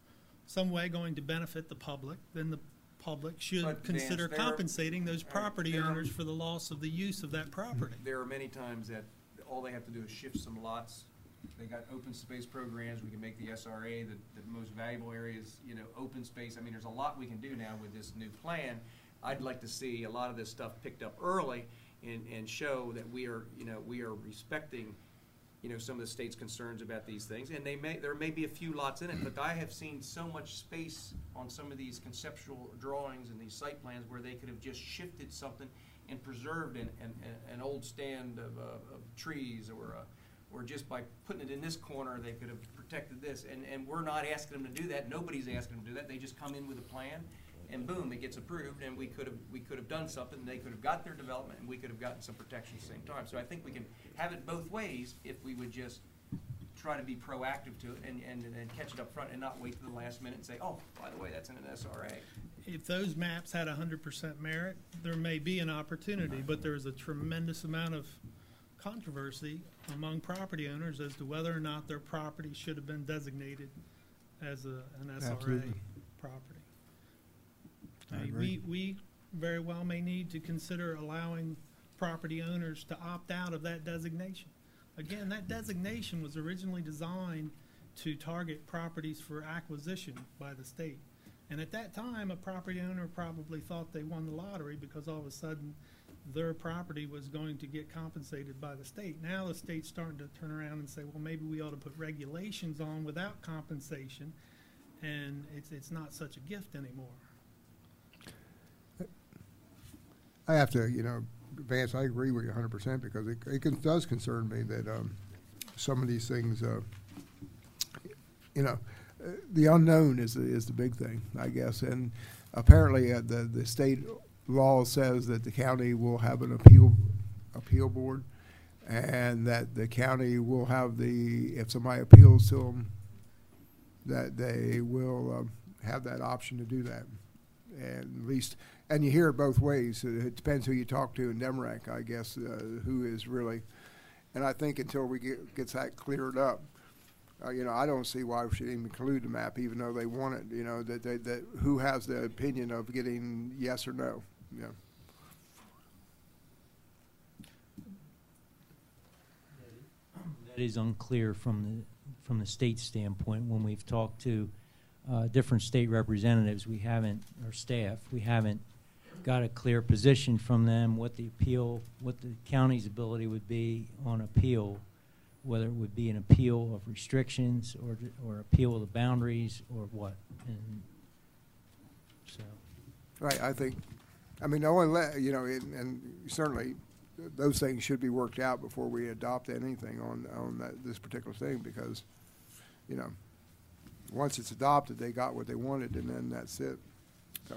some way going to benefit the public, then the public should But, consider Vance, there- compensating those all right, property there are- owners for the loss of the use of that property. There are many times that all they have to do is shift some lots. They got open space programs, we can make the S R A, the, the most valuable areas, you know, open space. I mean, there's a lot we can do now with this new plan. I'd like to see a lot of this stuff picked up early and, and show that we are, you know, we are respecting, you know, some of the state's concerns about these things. And they may, there may be a few lots in it, but I have seen so much space on some of these conceptual drawings and these site plans where they could have just shifted something and preserved an, an, an old stand of, uh, of trees, or a, or just by putting it in this corner, they could have protected this. And, and we're not asking them to do that. Nobody's asking them to do that. They just come in with a plan, and boom, it gets approved, and we could have, we could have done something. They could have got their development, and we could have gotten some protection at the same time. So I think we can have it both ways if we would just try to be proactive to it and, and, and catch it up front and not wait to the last minute and say, oh, by the way, that's in an S R A. If those maps had one hundred percent merit, there may be an opportunity, but there's a tremendous amount of controversy among property owners as to whether or not their property should have been designated as a, an S R A Absolutely. property. I I mean, agree. we, we very well may need to consider allowing property owners to opt out of that designation. Again, that designation was originally designed to target properties for acquisition by the state. And at that time, a property owner probably thought they won the lottery because all of a sudden their property was going to get compensated by the state. Now the state's starting to turn around and say, well, maybe we ought to put regulations on without compensation, and it's, it's not such a gift anymore. I have to, you know, Vance, I agree with you one hundred percent because it, it con- does concern me that um, some of these things, uh, you know, uh, the unknown is the, is the big thing, I guess. And apparently uh, the, the state law says that the county will have an appeal, appeal board, and that the county will have the, if somebody appeals to them, that they will um, have that option to do that. And at least, and you hear it both ways. It depends who you talk to in Demrac, I guess, uh, who is really, and I think until we get gets that cleared up, uh, you know, I don't see why we should even include the map, even though they want it. You know, that they, that who has the opinion of getting yes or no. You know. That is unclear from the, from the state standpoint. When we've talked to uh, different state representatives, we haven't, or staff, we haven't got a clear position from them what the appeal, what the county's ability would be on appeal, whether it would be an appeal of restrictions or, or appeal of the boundaries or what. And so. Right. I think. I mean, the only le- you know, it, and certainly th- those things should be worked out before we adopt anything on on that, this particular thing, because, you know, once it's adopted, they got what they wanted, and then that's it. So,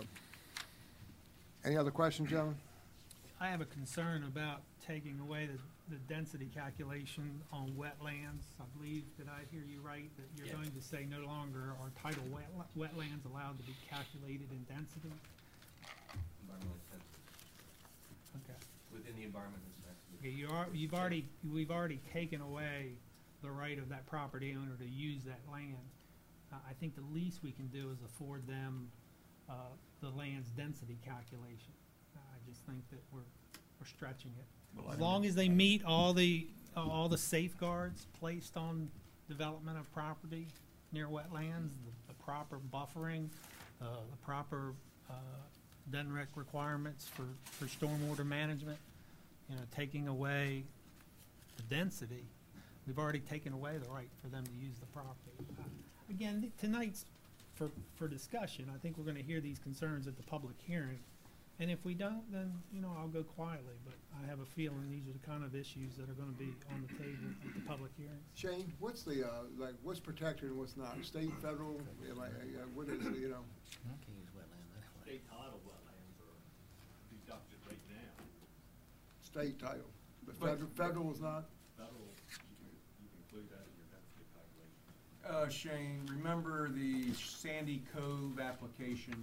any other questions, gentlemen? I have a concern about taking away the, the density calculation on wetlands. I believe, did I hear you right, that you're Yes. going to say no longer are tidal wet, wetlands allowed to be calculated in density? Environmental sensitive, Okay. within the environmental sensitive. Okay, you are, you've already, we've already taken away the right of that property owner to use that land. Uh, I think the least we can do is afford them, uh, the land's density calculation. Uh, I just think that we're, we're stretching it. Well, I As don't- long as they meet all the, uh, all the safeguards placed on development of property near wetlands, the, the proper buffering, uh, the proper, uh, D N R E C requirements for, for stormwater management, you know, taking away the density, we've already taken away the right for them to use the property. Uh, Again, th- tonight's for, for discussion. I think we're gonna hear these concerns at the public hearing. And if we don't, then, you know, I'll go quietly, but I have a feeling these are the kind of issues that are gonna be on the table at the public hearings. Shane, what's the uh, like? What's protected and what's not? State, federal? Am I, uh, what is it, you know? State tidal wetlands are deducted right now. State title, but But- federal, federal is not. Federal, you can, you can include that in your density calculation. Uh, Shane, remember the Sandy Cove application?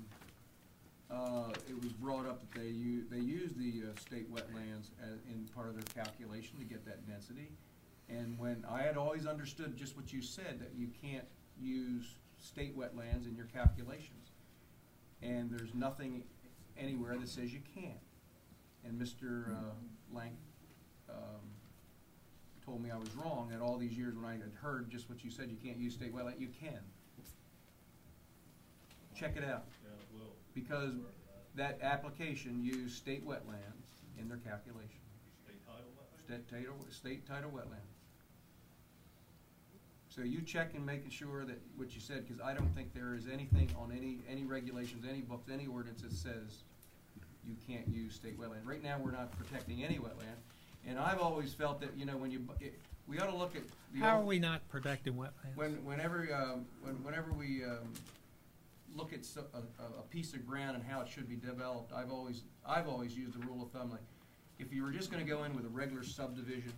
Uh, it was brought up that they u- they used the, uh, state wetlands as, in part of their calculation to get that density. And when, I had always understood just what you said, that you can't use state wetlands in your calculations. And there's nothing anywhere that says you can't. And Mister Uh, Lang um, told me I was wrong, that all these years when I had heard just what you said, you can't use state wetland, you can. Check it out. Yeah, it will. Because that application used state wetlands in their calculation. State title wetland? State title, state title wetland. So you check and making sure that what you said, because I don't think there is anything on any, any regulations, any books, any ordinance that says you can't use state wetland. Right now, we're not protecting any wetland. And I've always felt that, you know, when you, bu- it, we ought to look at the How are old- we not protecting wetlands? when, whenever, um, when, whenever we, um, look at so, a, a- a piece of ground and how it should be developed, I've always, I've always used the rule of thumb, like, if you were just gonna go in with a regular subdivision,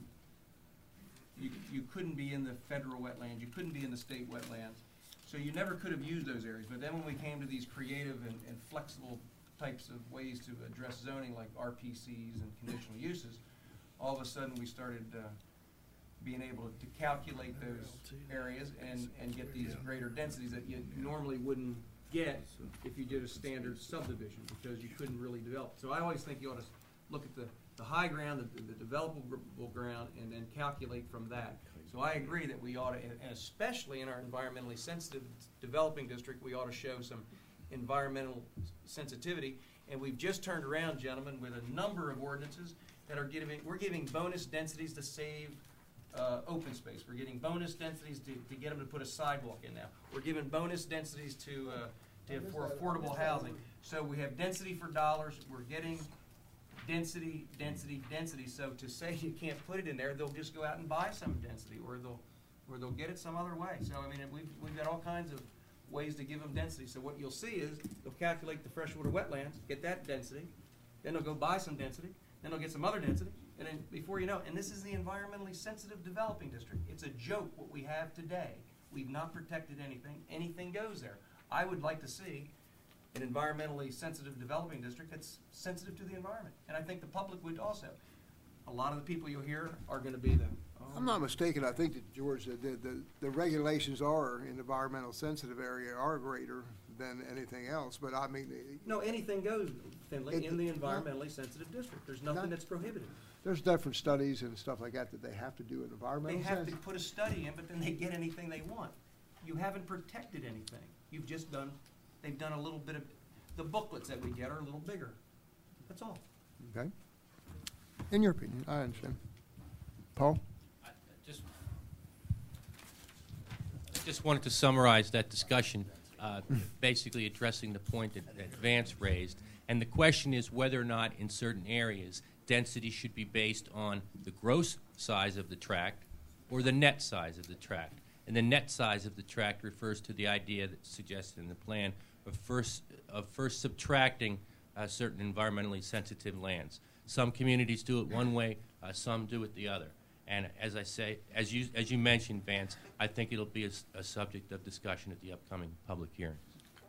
you, you couldn't be in the federal wetlands, you couldn't be in the state wetlands, so you never could have used those areas. But then when we came to these creative and, and flexible types of ways to address zoning, like R P Cs and conditional uses, all of a sudden we started, uh, being able to calculate those areas and, and get these greater densities that you normally wouldn't get if you did a standard subdivision, because you couldn't really develop. So I always think you ought to look at the, the high ground, the, the developable ground, and then calculate from that. So I agree that we ought to, and especially in our environmentally sensitive developing district, we ought to show some environmental sensitivity. And we've just turned around, gentlemen, with a number of ordinances that are giving, we're giving bonus densities to save Uh, open space. We're getting bonus densities to, to get them to put a sidewalk in now. We're giving bonus densities to, uh, to for affordable housing. So we have density for dollars. We're getting density, density, density. So to say you can't put it in there, they'll just go out and buy some density, or they'll, or they'll get it some other way. So I mean, we've we've got all kinds of ways to give them density. So what you'll see is they'll calculate the freshwater wetlands, get that density, then they'll go buy some density, then they'll get some other density. And then before you know it, and this is the environmentally sensitive developing district. It's a joke what we have today. We've not protected anything. Anything goes there. I would like to see an environmentally sensitive developing district that's sensitive to the environment. And I think the public would also. A lot of the people you'll hear are gonna be the, oh, I'm not mistaken, I think that, George, that the, the, the regulations are in the environmental sensitive area are greater than anything else, but I mean, eh, no, anything goes, Finley, It- in the no. environmentally sensitive district. There's nothing Not- that's prohibited. there's different studies and stuff like that that they have to do in They environmental have to sense. put a study in, but then they get anything they want. You haven't protected anything. You've just done, they've done a little bit of, the booklets that we get are a little bigger. That's all. Okay? In your opinion, I understand. Paul? I I just, just wanted to summarize that discussion, uh, basically addressing the point that that Vance raised. And the question is whether or not in certain areas, density should be based on the gross size of the tract or the net size of the tract. And the net size of the tract refers to the idea that's suggested in the plan of first, of first subtracting uh, certain environmentally sensitive lands. Some communities do it one way, uh, some do it the other. And as I say, as you, as you mentioned, Vance, I think it'll be a, s- a subject of discussion at the upcoming public hearing.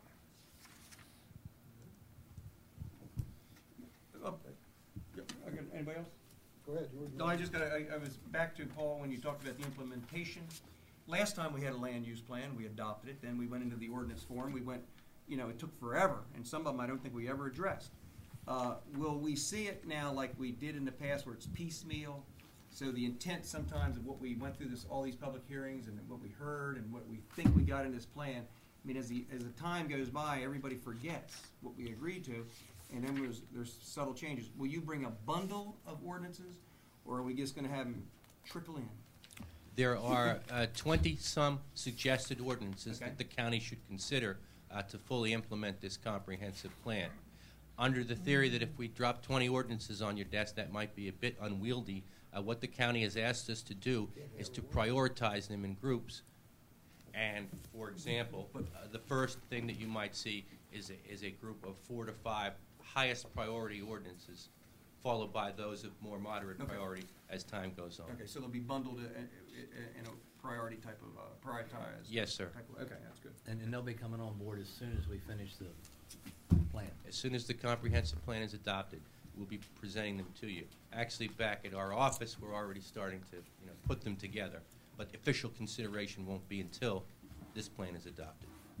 Oh, yeah, okay, anybody else? Go ahead, George. No, I just got, I, I was back to Paul when you talked about the implementation. Last time we had a land use plan, we adopted it, then we went into the ordinance form, we went, you know, it took forever, and some of them I don't think we ever addressed. Uh, will we see it now like we did in the past where it's piecemeal? So the intent sometimes of what we went through this, all these public hearings and what we heard and what we think we got in this plan, I mean, as the, as the time goes by, everybody forgets what we agreed to, and then there's, there's subtle changes. Will you bring a bundle of ordinances, or are we just gonna have them trickle in? There are twenty-some suggested ordinances Okay. that the county should consider uh, to fully implement this comprehensive plan. Under the theory that if we drop twenty ordinances on your desk, that might be a bit unwieldy, uh, what the county has asked us to do is to prioritize them in groups. And, for example, uh, the first thing that you might see is a, is a group of four to five highest priority ordinances, followed by those of more moderate Okay. priority as time goes on. Okay, so they'll be bundled in, in a priority type of, uh, prioritized? Yes, sir. type of- Okay, that's good. And, and they'll be coming on board as soon as we finish the plan. As soon as the comprehensive plan is adopted, we'll be presenting them to you. Actually, back at our office, we're already starting to, you know, put them together. But official consideration won't be until this plan is adopted.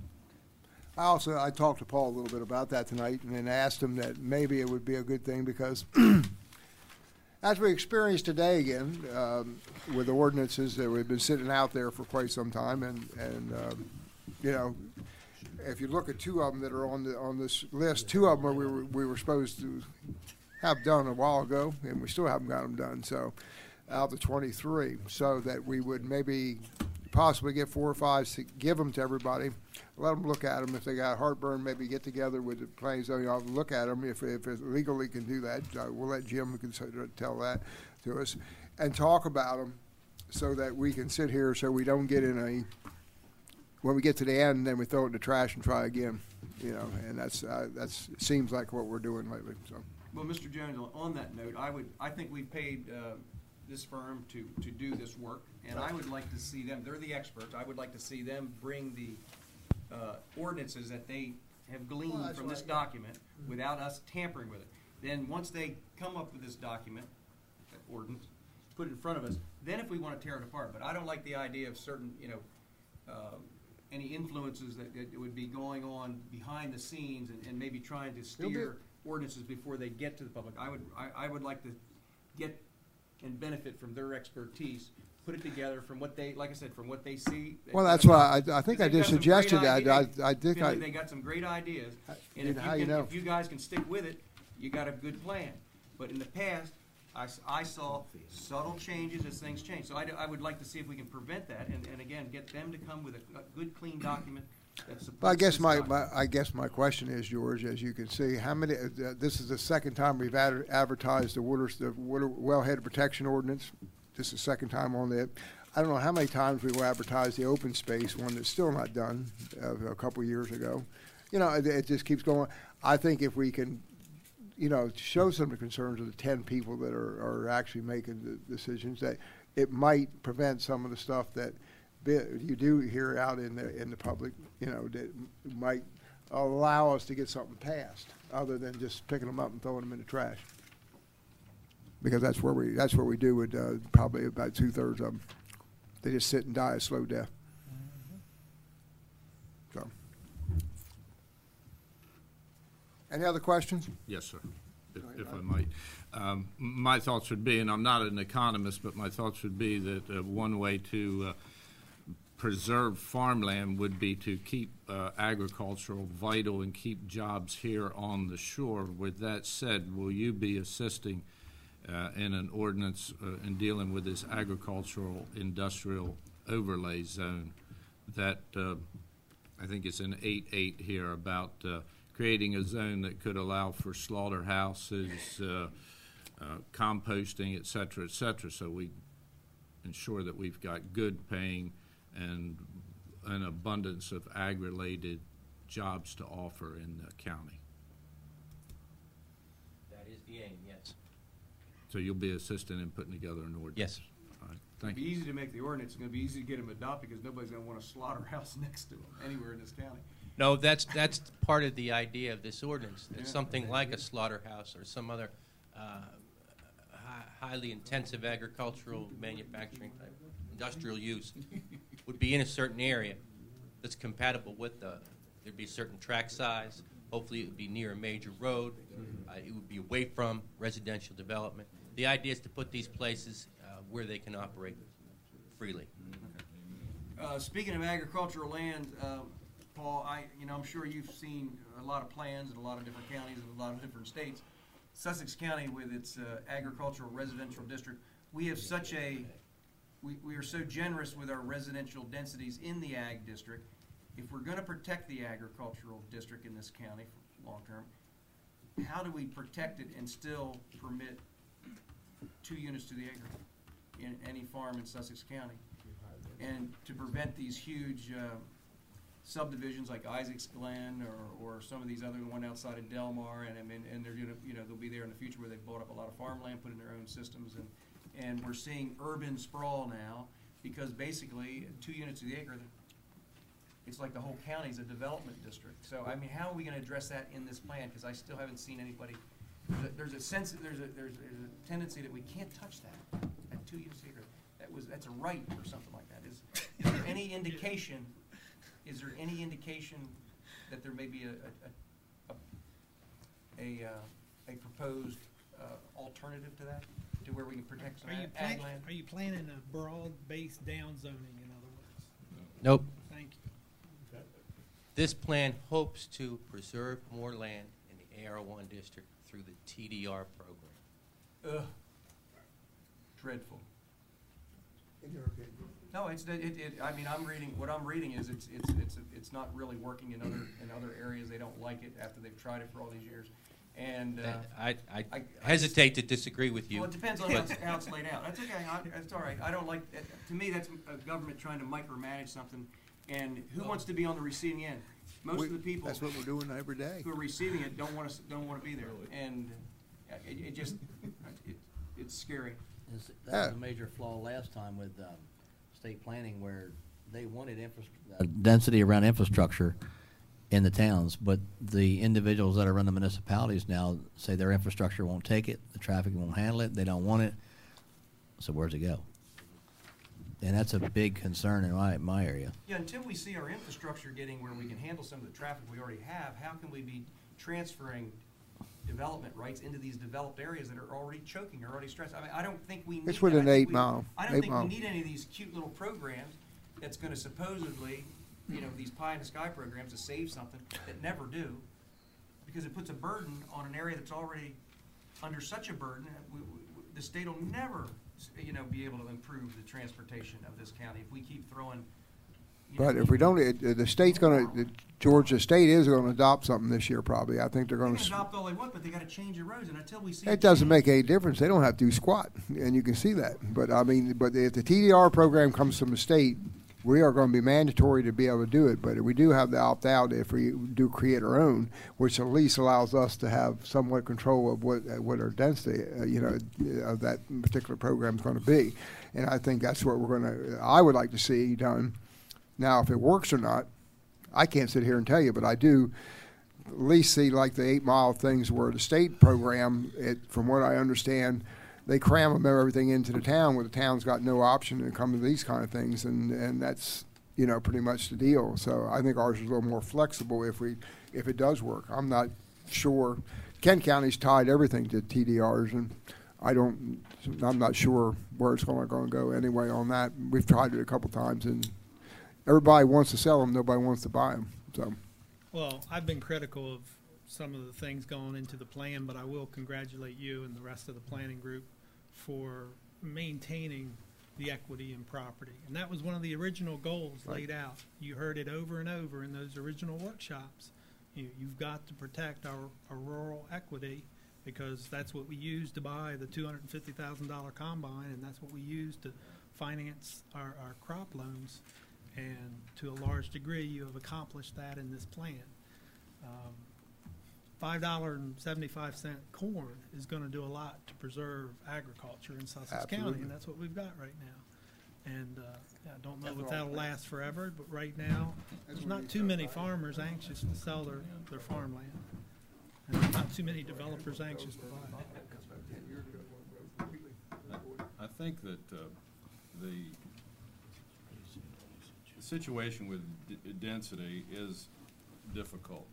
I also, I talked to Paul a little bit about that tonight and then asked him that maybe it would be a good thing because as we experienced today again, um, with ordinances that we've been sitting out there for quite some time and, and, um, you know, if you look at two of them that are on the, on this list, two of them we were, we were supposed to have done a while ago and we still haven't got them done. So out of the twenty-three, so that we would maybe possibly get four or five, to give them to everybody, let them look at them. If they got heartburn, maybe get together with the planning zoning office, look at them. If, if it legally can do that, uh, we'll let Jim consider, tell that to us, and talk about them so that we can sit here so we don't get in a, when we get to the end, then we throw it in the trash and try again, you know, and that's, uh, that's, seems like what we're doing lately, so. Well, Mister Jones, on that note, I would, I think we've paid, uh, this firm to, to do this work, and I would like to see them, they're the experts, I would like to see them bring the, uh, ordinances that they have Well, gleaned that's from this right, yeah. document without us tampering with it. Then, once they come up with this document, that ordinance, put it in front of us, then if we wanna tear it apart, but I don't like the idea of certain, you know, uh, any influences that, that would be going on behind the scenes and, and maybe trying to There'll be- steer ordinances before they get to the public. I would, I, I would like to get and benefit from their expertise, put it together from what they, like I said, from what they see. Well, that's why I, I think I Because they've just got some great suggested that. ideas. I, I think Feel I, like they got some great ideas, and Dude, if how you you can, know? if you guys can stick with it, you got a good plan. But in the past, I, s- I saw subtle changes as things change. So I, d- I would like to see if we can prevent that, and, and again, get them to come with a, a good, clean document that supports Well, I guess this my, document. my, I guess my question is, George, as you can see, how many, uh, this is the second time we've ad- advertised the water, the water wellhead protection ordinance. This is the second time on that. I don't know how many times we will advertise the open space one that's still not done, uh, a couple of years ago. You know, it, it just keeps going. I think if we can, you know, show some of the concerns of the ten people that are, are actually making the decisions, that it might prevent some of the stuff that bi- you do hear out in the, in the public, you know, that might allow us to get something passed, other than just picking them up and throwing them in the trash. Because that's where we, that's where we do with, uh, probably about two-thirds of them. They just sit and die a slow death. So. Any other questions? Yes, sir, if, if I might. Um, My thoughts would be, and I'm not an economist, but my thoughts would be that uh, one way to uh, preserve farmland would be to keep uh, agricultural vital and keep jobs here on the shore. With that said, will you be assisting uh, in an ordinance uh, in dealing with this agricultural industrial overlay zone that uh, I think it's in eight eight here about uh, creating a zone that could allow for slaughterhouses, uh, uh, composting, et cetera, et cetera, so we ensure that we've got good paying and an abundance of ag-related jobs to offer in the county. That is the aim, yes. So you'll be assisting in putting together an ordinance? Yes. All right, It'd thank be you. easy to make the ordinance, it's gonna be easy to get them adopted, because nobody's gonna want a slaughterhouse next to them, anywhere in this county. No, that's, that's part of the idea of this ordinance, that Yeah. something like a slaughterhouse or some other uh, hi- highly intensive agricultural, manufacturing, type, industrial use would be in a certain area that's compatible with the, there'd be a certain track size, hopefully it would be near a major road, uh, it would be away from residential development. The idea is to put these places uh, where they can operate freely. Uh, speaking of agricultural land, uh, Paul, I, you know, I'm sure you've seen a lot of plans in a lot of different counties and a lot of different states. Sussex County, with its uh, agricultural residential district, we have such a, we, we are so generous with our residential densities in the ag district. If we're gonna protect the agricultural district in this county for long term, how do we protect it and still permit two units to the acre in any farm in Sussex County? And to prevent these huge uh, subdivisions like Isaac's Glen or, or some of these other, one outside in Delmar, and I mean, and they're gonna, you know, they'll be there in the future where they've bought up a lot of farmland, put in their own systems, and, and we're seeing urban sprawl now, because basically, two units to the acre, it's like the whole county's a development district. So, I mean, how are we gonna address that in this plan? Because I still haven't seen anybody, there's a, there's a sense, there's a, there's, there's a tendency that we can't touch that, at two units to the acre. That was, that's a right or something like that. Is, is there any indication, is there any indication that there may be a, a, a, a, uh, a proposed, uh, alternative to that, to where we can protect some Are you, ag plan- ag land? are you planning a broad-based downzoning, in other words? Nope. Thank you. This plan hopes to preserve more land in the A R one district through the T D R program. Ugh. Dreadful. In your opinion. No, it's, it, it, I mean, I'm reading, what I'm reading is it's, it's, it's, it's not really working in other, in other areas. They don't like it after they've tried it for all these years. And, uh, I, I I- hesitate to disagree with you. well, it depends on how it's, how it's laid out. That's okay, I, that's all right. I don't like, uh, to me, that's a government trying to micromanage something. And who wants to be on the receiving end? Most of the people That's what we're doing every day. who are receiving it don't want to, don't want to be there. And uh, it, it just, it, it's scary. Is- That was Yeah. a major flaw last time with um, state planning where they wanted infrastructure, density around infrastructure in the towns, but the individuals that are running the municipalities now say their infrastructure won't take it, the traffic won't handle it, they don't want it. So where's it go? And that's a big concern in my, my area. Yeah, until we see our infrastructure getting where we can handle some of the traffic we already have, how can we be transferring development rights into these developed areas that are already choking, are already stressed? I mean, I don't think we need. It's that. within I think eight we- mile, I don't eight think mile. we need any of these cute little programs that's gonna supposedly, you know, these pie in the sky programs to save something that never do. Because it puts a burden on an area that's already under such a burden, we, we, the state will never, you know, be able to improve the transportation of this county if we keep throwing. you know, But if we don't, it, the state's gonna, the Georgia State is gonna adopt something this year probably. I think they're They gonna. can s- adopt all they want, but they gotta change the roads, and until we see. It doesn't change- make any difference. They don't have to do squat, and you can see that. But I mean, but if the T D R program comes from the state, we are going to be mandatory to be able to do it. But we do have the opt-out if we do create our own, which at least allows us to have somewhat control of what uh, what our density, uh, you know, of that particular program is going to be. And I think that's what we're going to. I would like to see done. Now, if it works or not, I can't sit here and tell you, but I do at least see like the eight mile things where the state program, it, from what I understand, they cram them everything into the town where the town's got no option to come to these kind of things, and, and that's, you know, pretty much the deal. So I think ours is a little more flexible if we, if it does work. I'm not sure. Kent County's tied everything to T D Rs, and I don't, I'm not sure where it's going to go anyway on that. We've tried it a couple times, and everybody wants to sell them, nobody wants to buy them, so. Well, I've been critical of some of the things going into the plan, but I will congratulate you and the rest of the planning group for maintaining the equity in property. And that was one of the original goals laid out. You heard it over and over in those original workshops. You, you've got to protect our, our rural equity, because that's what we use to buy the two hundred fifty thousand dollar combine, and that's what we use to finance our, our crop loans. And to a large degree, you have accomplished that in this plan. Um, Five dollar and seventy-five cent corn is going to do a lot to preserve agriculture in Sussex County, Absolutely. and that's what we've got right now. And uh, I don't know That's if what that'll I'll- last forever, but right now, there's not too many farmers anxious to sell their, their farmland. And there's not too many developers anxious to buy. I think that uh, the the situation with d- density is difficult.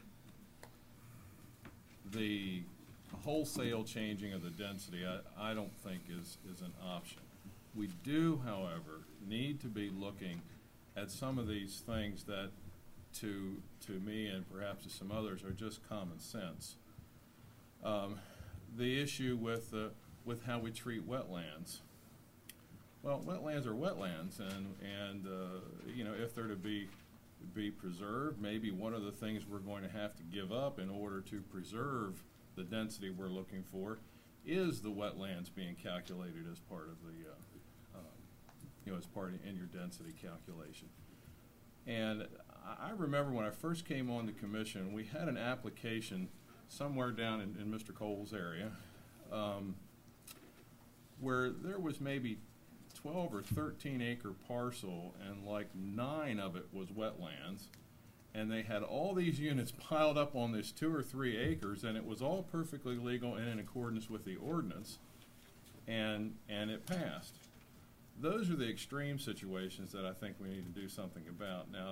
The wholesale changing of the density, I, I don't think is, is an option. We do, however, need to be looking at some of these things that, to, to me and perhaps to some others, are just common sense. Um, the issue with, uh, with how we treat wetlands. Well, wetlands are wetlands, and, and uh, you know, if they're to be be preserved, maybe one of the things we're going to have to give up in order to preserve the density we're looking for is the wetlands being calculated as part of the, uh, um, you know, as part of, in your density calculation. And I I remember when I first came on the commission, we had an application somewhere down in, in Mister Cole's area um, where there was maybe twelve or thirteen acre parcel, and like nine of it was wetlands, and they had all these units piled up on this two or three acres, and it was all perfectly legal and in accordance with the ordinance, and and it passed. Those are the extreme situations that I think we need to do something about. Now,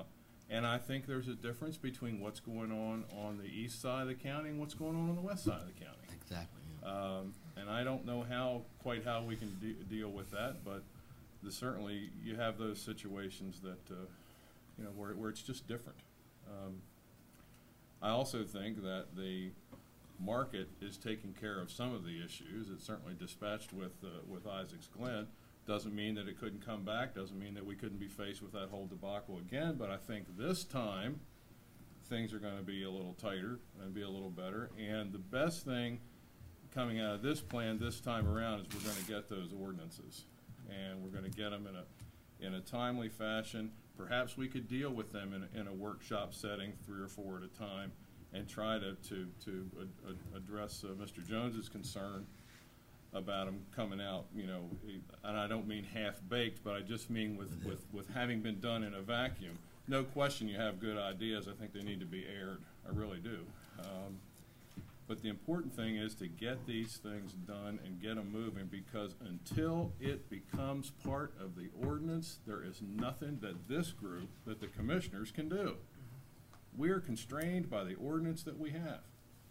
And I think there's a difference between what's going on on the east side of the county and what's going on on the west side of the county. Exactly. Yeah. Um, and I don't know how, quite how we can de- deal with that, but the, certainly you have those situations that, uh, you know, where, where it's just different. Um, I also think that the market is taking care of some of the issues. It's certainly dispatched with, uh, with Isaacs Glen. Doesn't mean that it couldn't come back, doesn't mean that we couldn't be faced with that whole debacle again, but I think this time things are going to be a little tighter and be a little better. And the best thing coming out of this plan this time around is we're going to get those ordinances, and we're going to get them in a in a timely fashion. Perhaps we could deal with them in, in a workshop setting, three or four at a time, and try to to to ad, ad, address uh, Mister Jones's concern about them coming out, you know, and I don't mean half-baked, but I just mean with, with, with having been done in a vacuum. No question you have good ideas. I think they need to be aired. I really do. Um, but the important thing is to get these things done and get them moving, because until it becomes part of the ordinance, there is nothing that this group, that the commissioners can do. We are constrained by the ordinance that we have.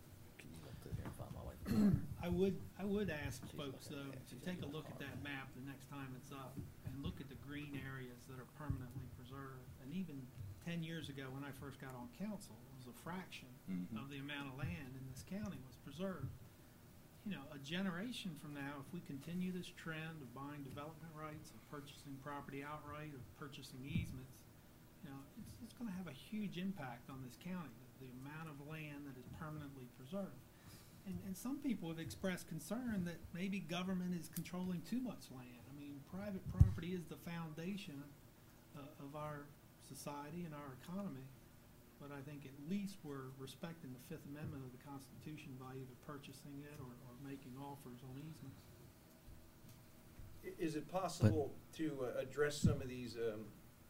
I would, I would ask folks though, to take a look at that map the next time it's up and look at the green areas that are permanently preserved. And even ten years ago when I first got on council, it was a fraction Mhm. of the amount of land in this county was preserved. You know, a generation from now, if we continue this trend of buying development rights, of purchasing property outright, of purchasing easements, you know, it's, it's gonna have a huge impact on this county, the, the amount of land that is permanently preserved. And, and some people have expressed concern that maybe government is controlling too much land. I mean, private property is the foundation uh, of our society and our economy. But I think at least we're respecting the Fifth Amendment of the Constitution by either purchasing it or, or making offers on easements. I- Is it possible to uh, address some of these, um,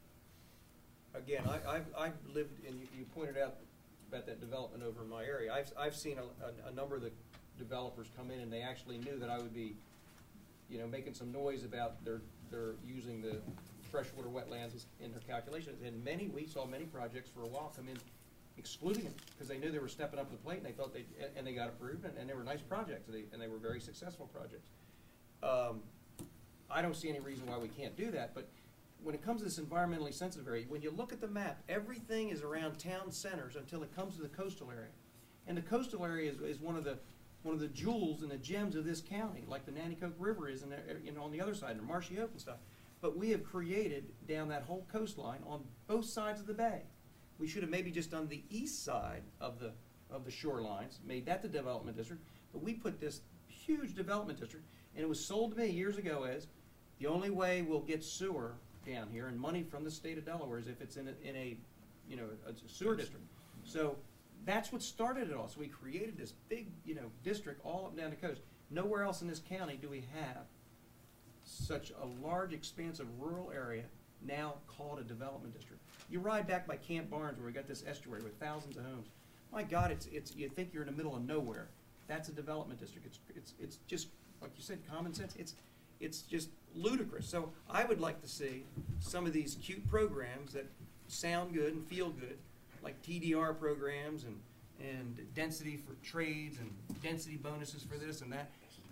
again, I, I've, I've lived, and you, you pointed out about that development over in my area. I've, I've seen a, a, a number of the developers come in and they actually knew that I would be, you know, making some noise about their, their using the freshwater wetlands in their calculations. And many, we saw many projects for a while come in excluding them because they knew they were stepping up to the plate and they thought they, and they got approved, and, and they were nice projects, and they, and they were very successful projects. Um, I don't see any reason why we can't do that, but when it comes to this environmentally sensitive area, when you look at the map, everything is around town centers until it comes to the coastal area. And the coastal area is, is one of the one of the jewels and the gems of this county, like the Nanticoke River is in there, you know, on the other side, and Marshy Oak and stuff. But we have created down that whole coastline on both sides of the bay. We should have maybe just done the east side of the of the shorelines, made that the development district, but we put this huge development district, and it was sold to me years ago as the only way we'll get sewer down here and money from the state of Delaware is if it's in a, in a you know, a sewer district. So that's what started it all. So we created this big, you know, district all up and down the coast. Nowhere else in this county do we have such a large, expansive rural area now called a development district. You ride back by Camp Barnes where we got this estuary with thousands of homes. My God, it's it's you think you're in the middle of nowhere. That's a development district. It's it's it's just like you said, common sense. It's It's just ludicrous. So I would like to see some of these cute programs that sound good and feel good, like T D R programs and, and density for trades and density bonuses for this and that.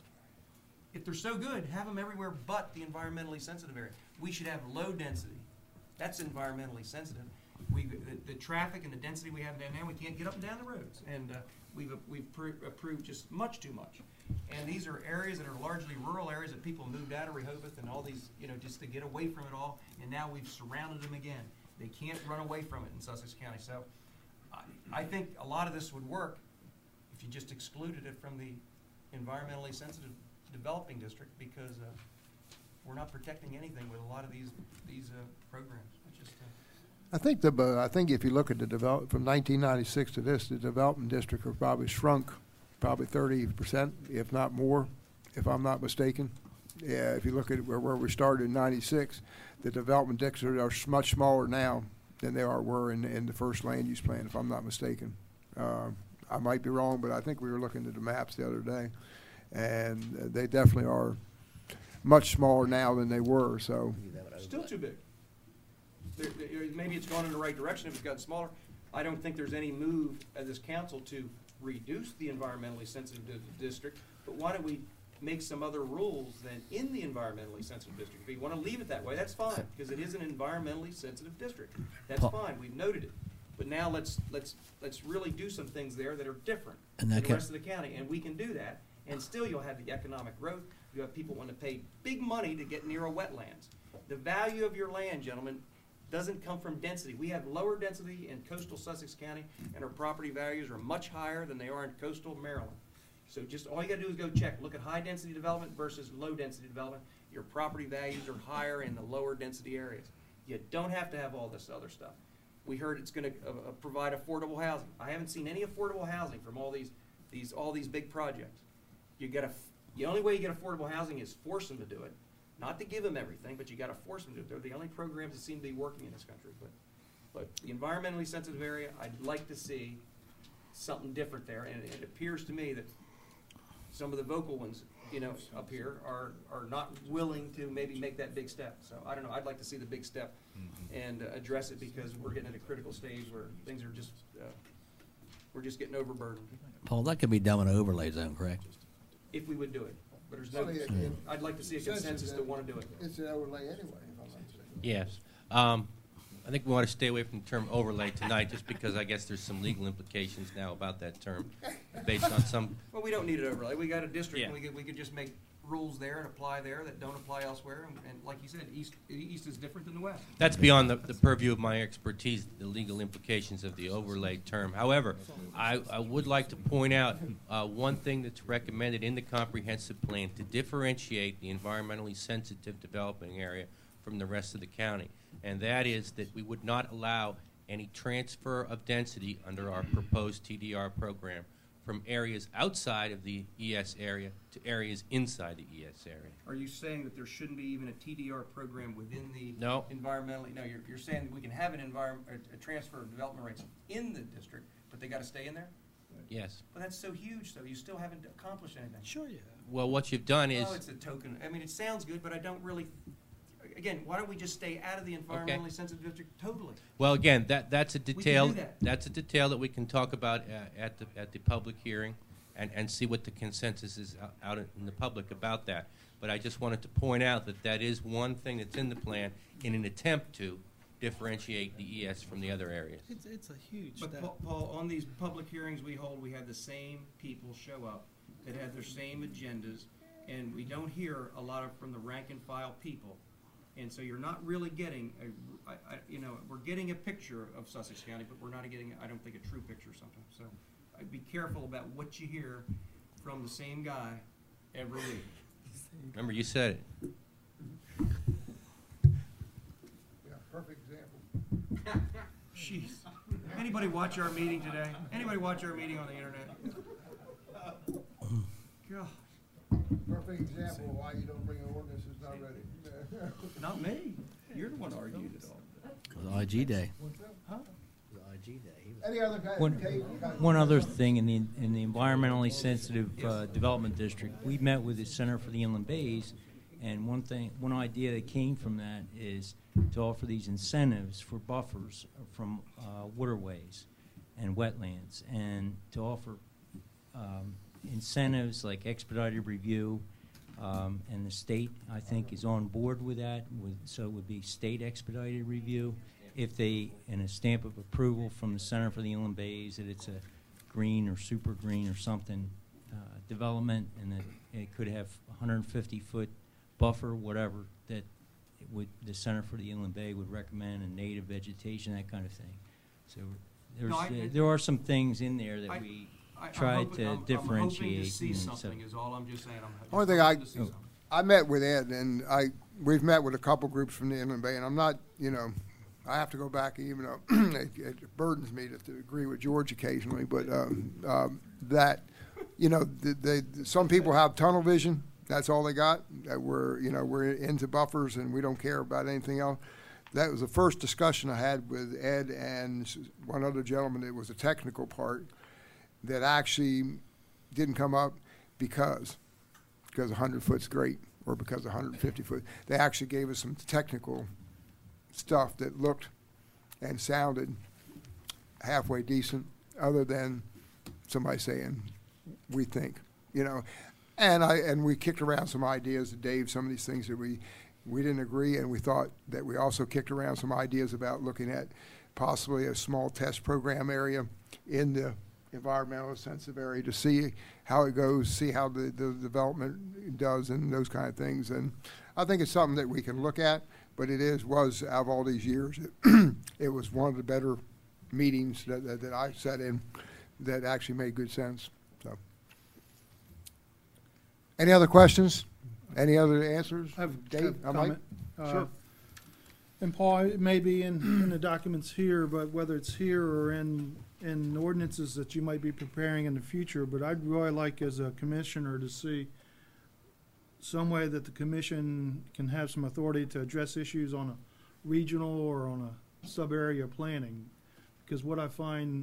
If they're so good, have them everywhere but the environmentally sensitive area. We should have low density. That's environmentally sensitive. We, the, the traffic and the density we have down there, we can't get up and down the roads. And uh, we've, we've appro- approved just much too much. And these are areas that are largely rural areas that people moved out of Rehoboth and all these, you know, just to get away from it all. And now we've surrounded them again. They can't run away from it in Sussex County. So I, I think a lot of this would work if you just excluded it from the environmentally sensitive developing district, because uh, we're not protecting anything with a lot of these these uh, programs. It's just, uh, I think the uh, I think if you look at the develop from nineteen ninety-six to this, the development district have probably shrunk probably thirty percent, if not more, if I'm not mistaken. Yeah, if you look at where, where we started in ninety-six, the development districts are much smaller now than they are were in, in the first land use plan, if I'm not mistaken. Uh, I might be wrong, but I think we were looking at the maps the other day, and they definitely are much smaller now than they were. So still too big. There, there, maybe it's gone in the right direction if it's gotten smaller. I don't think there's any move as this council to reduce the environmentally sensitive di- district, but why don't we make some other rules than in the environmentally sensitive district? If you want to leave it that way, that's fine, because it is an environmentally sensitive district. That's Paul- fine, we've noted it. But now let's, let's, let's really do some things there that are different And than that the can- rest of the county, and we can do that. And still you'll have the economic growth. You have people want to pay big money to get near a wetlands. The value of your land, gentlemen, doesn't come from density. We have lower density in coastal Sussex County, and our property values are much higher than they are in coastal Maryland. So just, all you gotta do is go check, look at high-density development versus low-density development. Your property values are higher in the lower-density areas. You don't have to have all this other stuff. We heard it's gonna uh, uh, provide affordable housing. I haven't seen any affordable housing from all these, these, all these big projects. You gotta, f- the only way you get affordable housing is force them to do it. Not to give them everything, but you gotta force them to do it. They're the only programs that seem to be working in this country, but, but the environmentally sensitive area, I'd like to see something different there, and it appears to me that some of the vocal ones, you know, up here are, are not willing to maybe make that big step. So I don't know, I'd like to see the big step and uh, address it, because we're getting at a critical stage where things are just, uh, we're just getting overburdened, Paul, that could be done in an overlay zone, correct? if we would do it. But there's Well, no, it- it- I'd like to see a consensus to wanna do it. It's an overlay anyway, if I'm not mistaken. Yes. Um, I think we want to stay away from the term overlay tonight, just because I guess there's some legal implications now about that term, based on some, Well, we don't need it overlay. We got a district, and Yeah. we could, we could just make rules there and apply there that don't apply elsewhere. And, and like you said, east, east is different than the west. that's beyond the, the purview of my expertise, the legal implications of the overlay term. However, I, I would like to point out uh, one thing that's recommended in the comprehensive plan to differentiate the environmentally sensitive developing area from the rest of the county, and that is that we would not allow any transfer of density under our proposed T D R program from areas outside of the E S area to areas inside the E S area. Are you saying that there shouldn't be even a T D R program within the No. environmentally? No, you're, you're saying that we can have an environment, a, a transfer of development rights in the district, but they got to stay in there? Yes. But that's so huge, though. You still haven't accomplished anything. Sure you have. Well, what you've done is, Oh, it's a token. I mean, it sounds good, but I don't really. Again, why don't we just stay out of the environmentally sensitive district totally? well, again, that, that's a can do detail, that. that's a detail that we can talk about uh, at the, at the public hearing and, and see what the consensus is out- out in the public about that. But I just wanted to point out that that is one thing that's in the plan in an attempt to differentiate the E S from the other areas. It's, it's a huge But step. Paul, Paul, on these public hearings we hold, we have the same people show up that have their same agendas, and we don't hear a lot of from the rank and file people. And so you're not really getting a, I, I, you know, we're getting a picture of Sussex County, but we're not getting, I don't think, a true picture sometimes. So I'd be careful about what you hear from the same guy every week. Remember, you said it. Yeah, perfect example. Jeez. Anybody watch our meeting today? Anybody watch our meeting on the internet? God. Perfect example of why you don't bring an ordinance that's not ready. Not me. You're the one that argued it all. It was I G Day. Huh? It was I G Day. He was- Any other kind One, of Kate, you got- one other thing, in the, in the environmentally sensitive uh, development district, we met with the Center for the Inland Bays, and one thing, one idea that came from that is to offer these incentives for buffers from uh, waterways and wetlands, and to offer um, incentives like expedited review, um, and the state, I think, is on board with that, with, so it would be state expedited review. If they, and a stamp of approval from the Center for the Inland Bays, that it's a green or super green or something uh, development, and that it could have one hundred fifty foot buffer, whatever, that it would, the Center for the Inland Bay would recommend, and native vegetation, that kind of thing. So there's, No, I- uh, there are some things in there I- that we I- I'm tried hoping- to I'm- I'm differentiate. hoping to see and so- something is all I'm just saying. I'm just Only thing I- hoping to see something. I met with Ed, and I, we've met with a couple groups from the Inland Bay, and I'm not, you know, I have to go back, even though it, it burdens me to, to agree with George occasionally, but um, um, that, you know, they, they, some people have tunnel vision. That's all they got. That we're, you know, we're into buffers and we don't care about anything else. That was the first discussion I had with Ed and s- one other gentleman. It was a technical part that actually didn't come up because because one hundred foot's great or because one hundred fifty foot. They actually gave us some technical stuff that looked and sounded halfway decent, other than somebody saying, we think, you know. And I and we kicked around some ideas to Dave, some of these things that we, we didn't agree, and we thought that we also kicked around some ideas about looking at possibly a small test program area in the environmental sensitive area to see how it goes, see how the, the development does and those kind of things. And I think it's something that we can look at, but it is, was, out of all these years, it, it was one of the better meetings that, that, that I sat in that actually made good sense. So, any other questions? Any other answers? I have Dave, have uh, a Mike? comment. Uh, Sure. And Paul, it may be in, in the documents here, but whether it's here or in, in ordinances that you might be preparing in the future, but I'd really like as a commissioner to see some way that the commission can have some authority to address issues on a regional or on a sub-area planning. Because what I find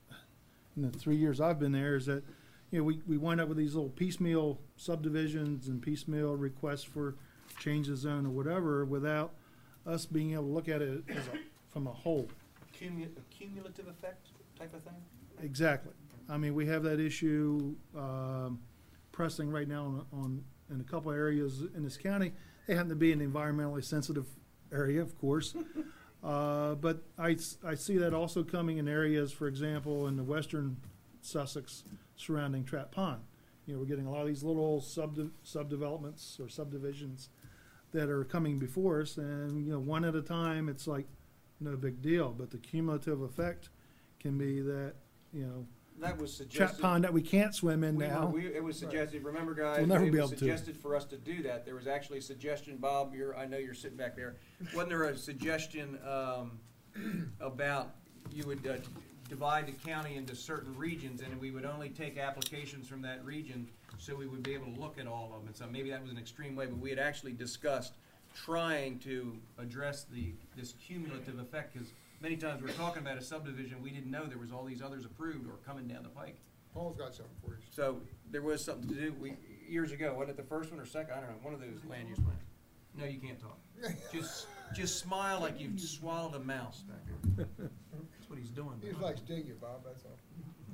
in the three years I've been there is that, you know, we, we wind up with these little piecemeal subdivisions and piecemeal requests for change of zone or whatever without us being able to look at it as a, from a whole. Cumu- cumulative effect type of thing? Exactly. I mean, we have that issue um, pressing right now on, on in a couple areas in this county. They happen to be an environmentally sensitive area, of course. Uh, but I, s- I see that also coming in areas, for example, in the western Sussex surrounding Trap Pond. You know, we're getting a lot of these little subdi- subdevelopments or subdivisions that are coming before us, and, you know, one at a time, it's like no big deal. But the cumulative effect can be that, you know, That was Trap suggested. Pond that we can't swim in We were, now. we, it was suggested, remember guys, We'll never it be was able to. suggested for us to do that. There was actually a suggestion, Bob, you're, I know you're sitting back there. Wasn't there a suggestion, um, about you would, uh, divide the county into certain regions and we would only take applications from that region so we would be able to look at all of them. And so maybe that was an extreme way, but we had actually discussed trying to address the, this cumulative effect, because many times we're talking about a subdivision, we didn't know there was all these others approved or coming down the pike. Paul's got something for you. So there was something to do, we, years ago, wasn't it the first one or second, I don't know, one of those land use plans. No, you can't talk. Just, just smile like you've swallowed a mouse back there. That's what he's doing. He just likes sting you, Bob, that's all.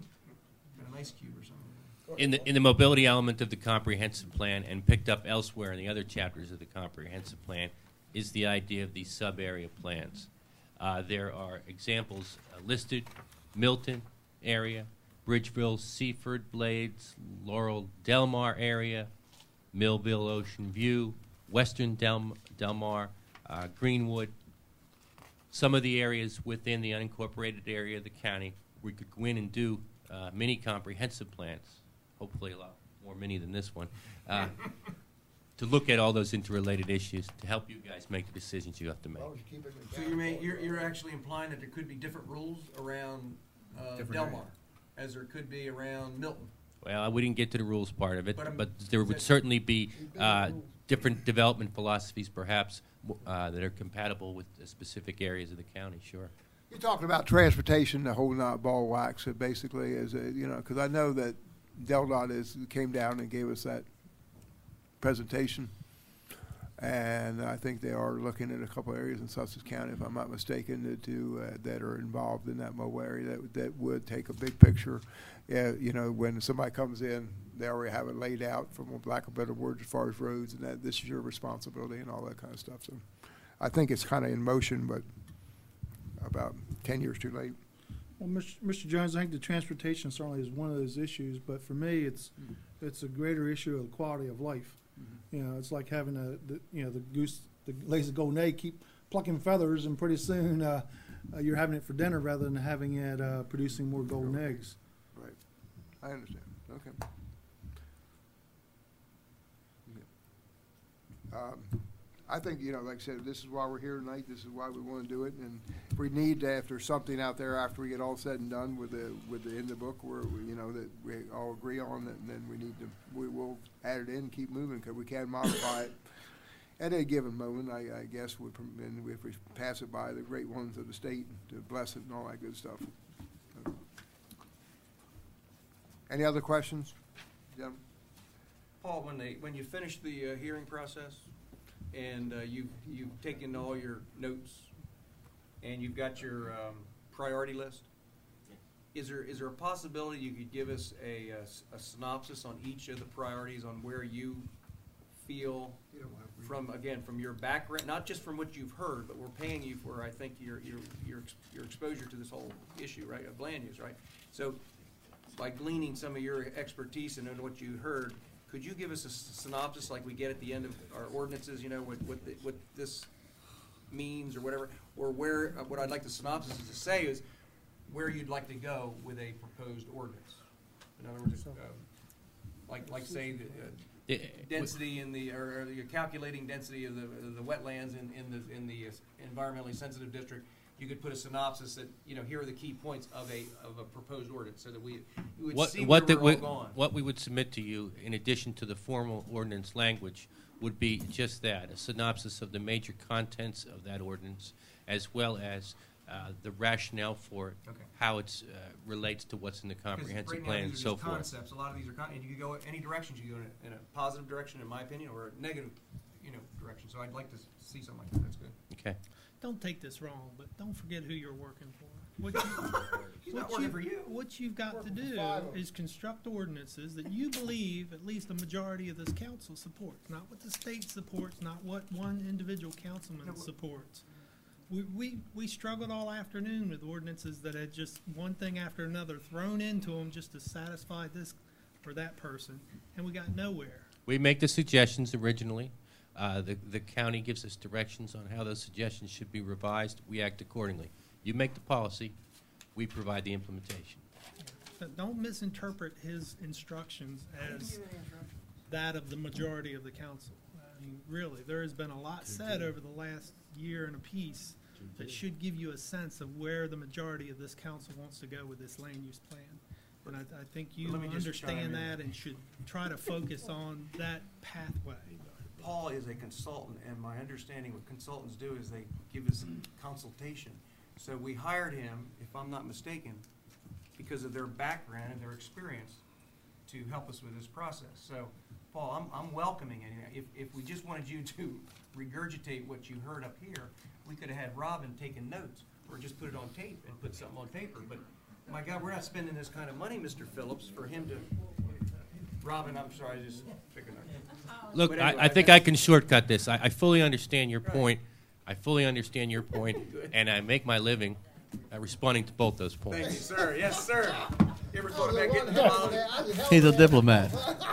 Got an ice cube or something. In the, in the mobility element of the comprehensive plan, and picked up elsewhere in the other chapters of the comprehensive plan, is the idea of these sub-area plans. Uh, there are examples uh, listed: Milton area, Bridgeville, Seaford, Blades, Laurel, Delmar area, Millville, Ocean View, Western Del, Delmar, uh, Greenwood. Some of the areas within the unincorporated area of the county, we could go in and do uh, mini comprehensive plans, hopefully a lot more mini than this one, uh, to look at all those interrelated issues to help you guys make the decisions you have to make. As long as you keep it in So you may, you're, you're actually implying that there could be different rules around, uh, Different Delmar, as there could be around Milton. Well, I wouldn't get to the rules part of it, But I'm- but there would that- certainly be uh, different development philosophies, perhaps, uh, that are compatible with the specific areas of the county, sure. You're talking about transportation, the whole not ball of wax, so basically, is a, you know, because I know that DelDOT is, came down and gave us that presentation. And I think they are looking at a couple areas in Sussex County, if I'm not mistaken, that do, uh, that are involved in that mobile area that, that would take a big picture. Yeah, you know, when somebody comes in, they already have it laid out, from lack of better words, as far as roads, and that this is your responsibility and all that kind of stuff. So I think it's kind of in motion, but about ten years too late. Well, Mister Jones, I think the transportation certainly is one of those issues, but for me, it's, it's a greater issue of the quality of life. You know, it's like having a, the, you know, the goose that lays a golden egg, keep plucking feathers, and pretty soon uh, uh, you're having it for dinner rather than having it uh, producing more golden eggs. Right. I understand. Okay. Yeah. Um, I think, you know, like I said, this is why we're here tonight. This is why we want to do it. And if we need to, if there's something out there after we get all said and done with the, with the, in the book where, we, you know, that we all agree on, that, and then we need to, we will add it in and keep moving, because we can modify it at a given moment, I, I guess, would, and if we pass it by the great ones of the state to bless it and all that good stuff. Any other questions? Jim? Paul, when they, when you finish the uh, hearing process, and uh, you've, you've taken all your notes and you've got your um, priority list. Is there, is there a possibility you could give us a, a s- a synopsis on each of the priorities, on where you feel from, again, from your background, not just from what you've heard, but we're paying you for, I think, your, your, your, ex- your exposure to this whole issue, right, of land use, right? So by gleaning some of your expertise and then what you heard, could you give us a s- synopsis like we get at the end of our ordinances, you know, what, what, the- what this means or whatever? Or where, uh, what I'd like the synopsis to say is where you'd like to go with a proposed ordinance. In other words, uh, like, like say, the, uh, Yeah, density in the, or, or you're calculating density of the, of the wetlands in, in the, in the uh, environmentally sensitive district, you could put a synopsis that, you know, here are the key points of a, of a proposed ordinance, so that we, we would What, see where what, the- we're all we- going. what we would submit to you, in addition to the formal ordinance language, would be just that, a synopsis of the major contents of that ordinance, as well as uh, the rationale for it, Okay. how it uh, relates to what's in the Because comprehensive right now, plan and these are so just forth. concepts, a lot of these are con, and you could go any directions, you go in a, in a positive direction, in my opinion, or a negative, you know, direction, so I'd like to s- see something like that, that's good. Okay. Don't take this wrong, but don't forget who you're working for. What you, He's not what working you- for you. What you've got to Working for do five of 'em. is construct ordinances that you believe at least a majority of this council supports, not what the state supports, not what one individual councilman No, but- supports. We, we, we struggled all afternoon with ordinances that had just one thing after another thrown into them just to satisfy this or that person, and we got nowhere. We make the suggestions originally. Uh, The, the county gives us directions on how those suggestions should be revised. We act accordingly. You make the policy, we provide the implementation. But don't misinterpret his instructions as that of the majority of the council. I mean, really, there has been a lot said over the last year and a piece that should give you a sense of where the majority of this council wants to go with this land use plan. And I, I think you Let me just chime understand in. that and should try to focus on that pathway. Paul is a consultant, and my understanding what consultants do is they give us consultation. So we hired him, if I'm not mistaken, because of their background and their experience to help us with this process. So, Paul, I'm, I'm welcoming it. If, if we just wanted you to regurgitate what you heard up here, we could have had Robin taking notes, or just put it on tape and put something on paper. But, my God, we're not spending this kind of money, Mister Phillips, for him to, Robin, I'm sorry, I just picking on you. Look, But I, anyway, I think that's- I can shortcut this. I, I fully understand your Right. point. I fully understand your point, Good. and I make my living uh, responding to both those Thank you, points. sir. Yes, sir. You ever thought about getting involved? He's a diplomat.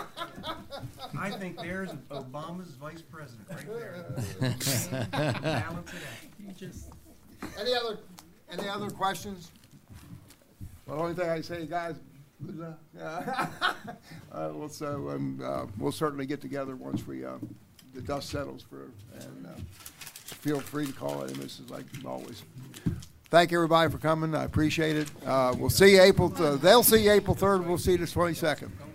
I think there's Obama's vice president right there. Balance it out. You just, Any other, any other questions? Well, the only thing I say, guys, is, uh, yeah. uh, well, so, um, uh, we'll certainly get together once we, uh, the dust settles for, and, uh, feel free to call it, and this is like always. Thank everybody for coming, I appreciate it. Uh, we'll see you April, th- they'll see you April third, we'll see you the twenty-second.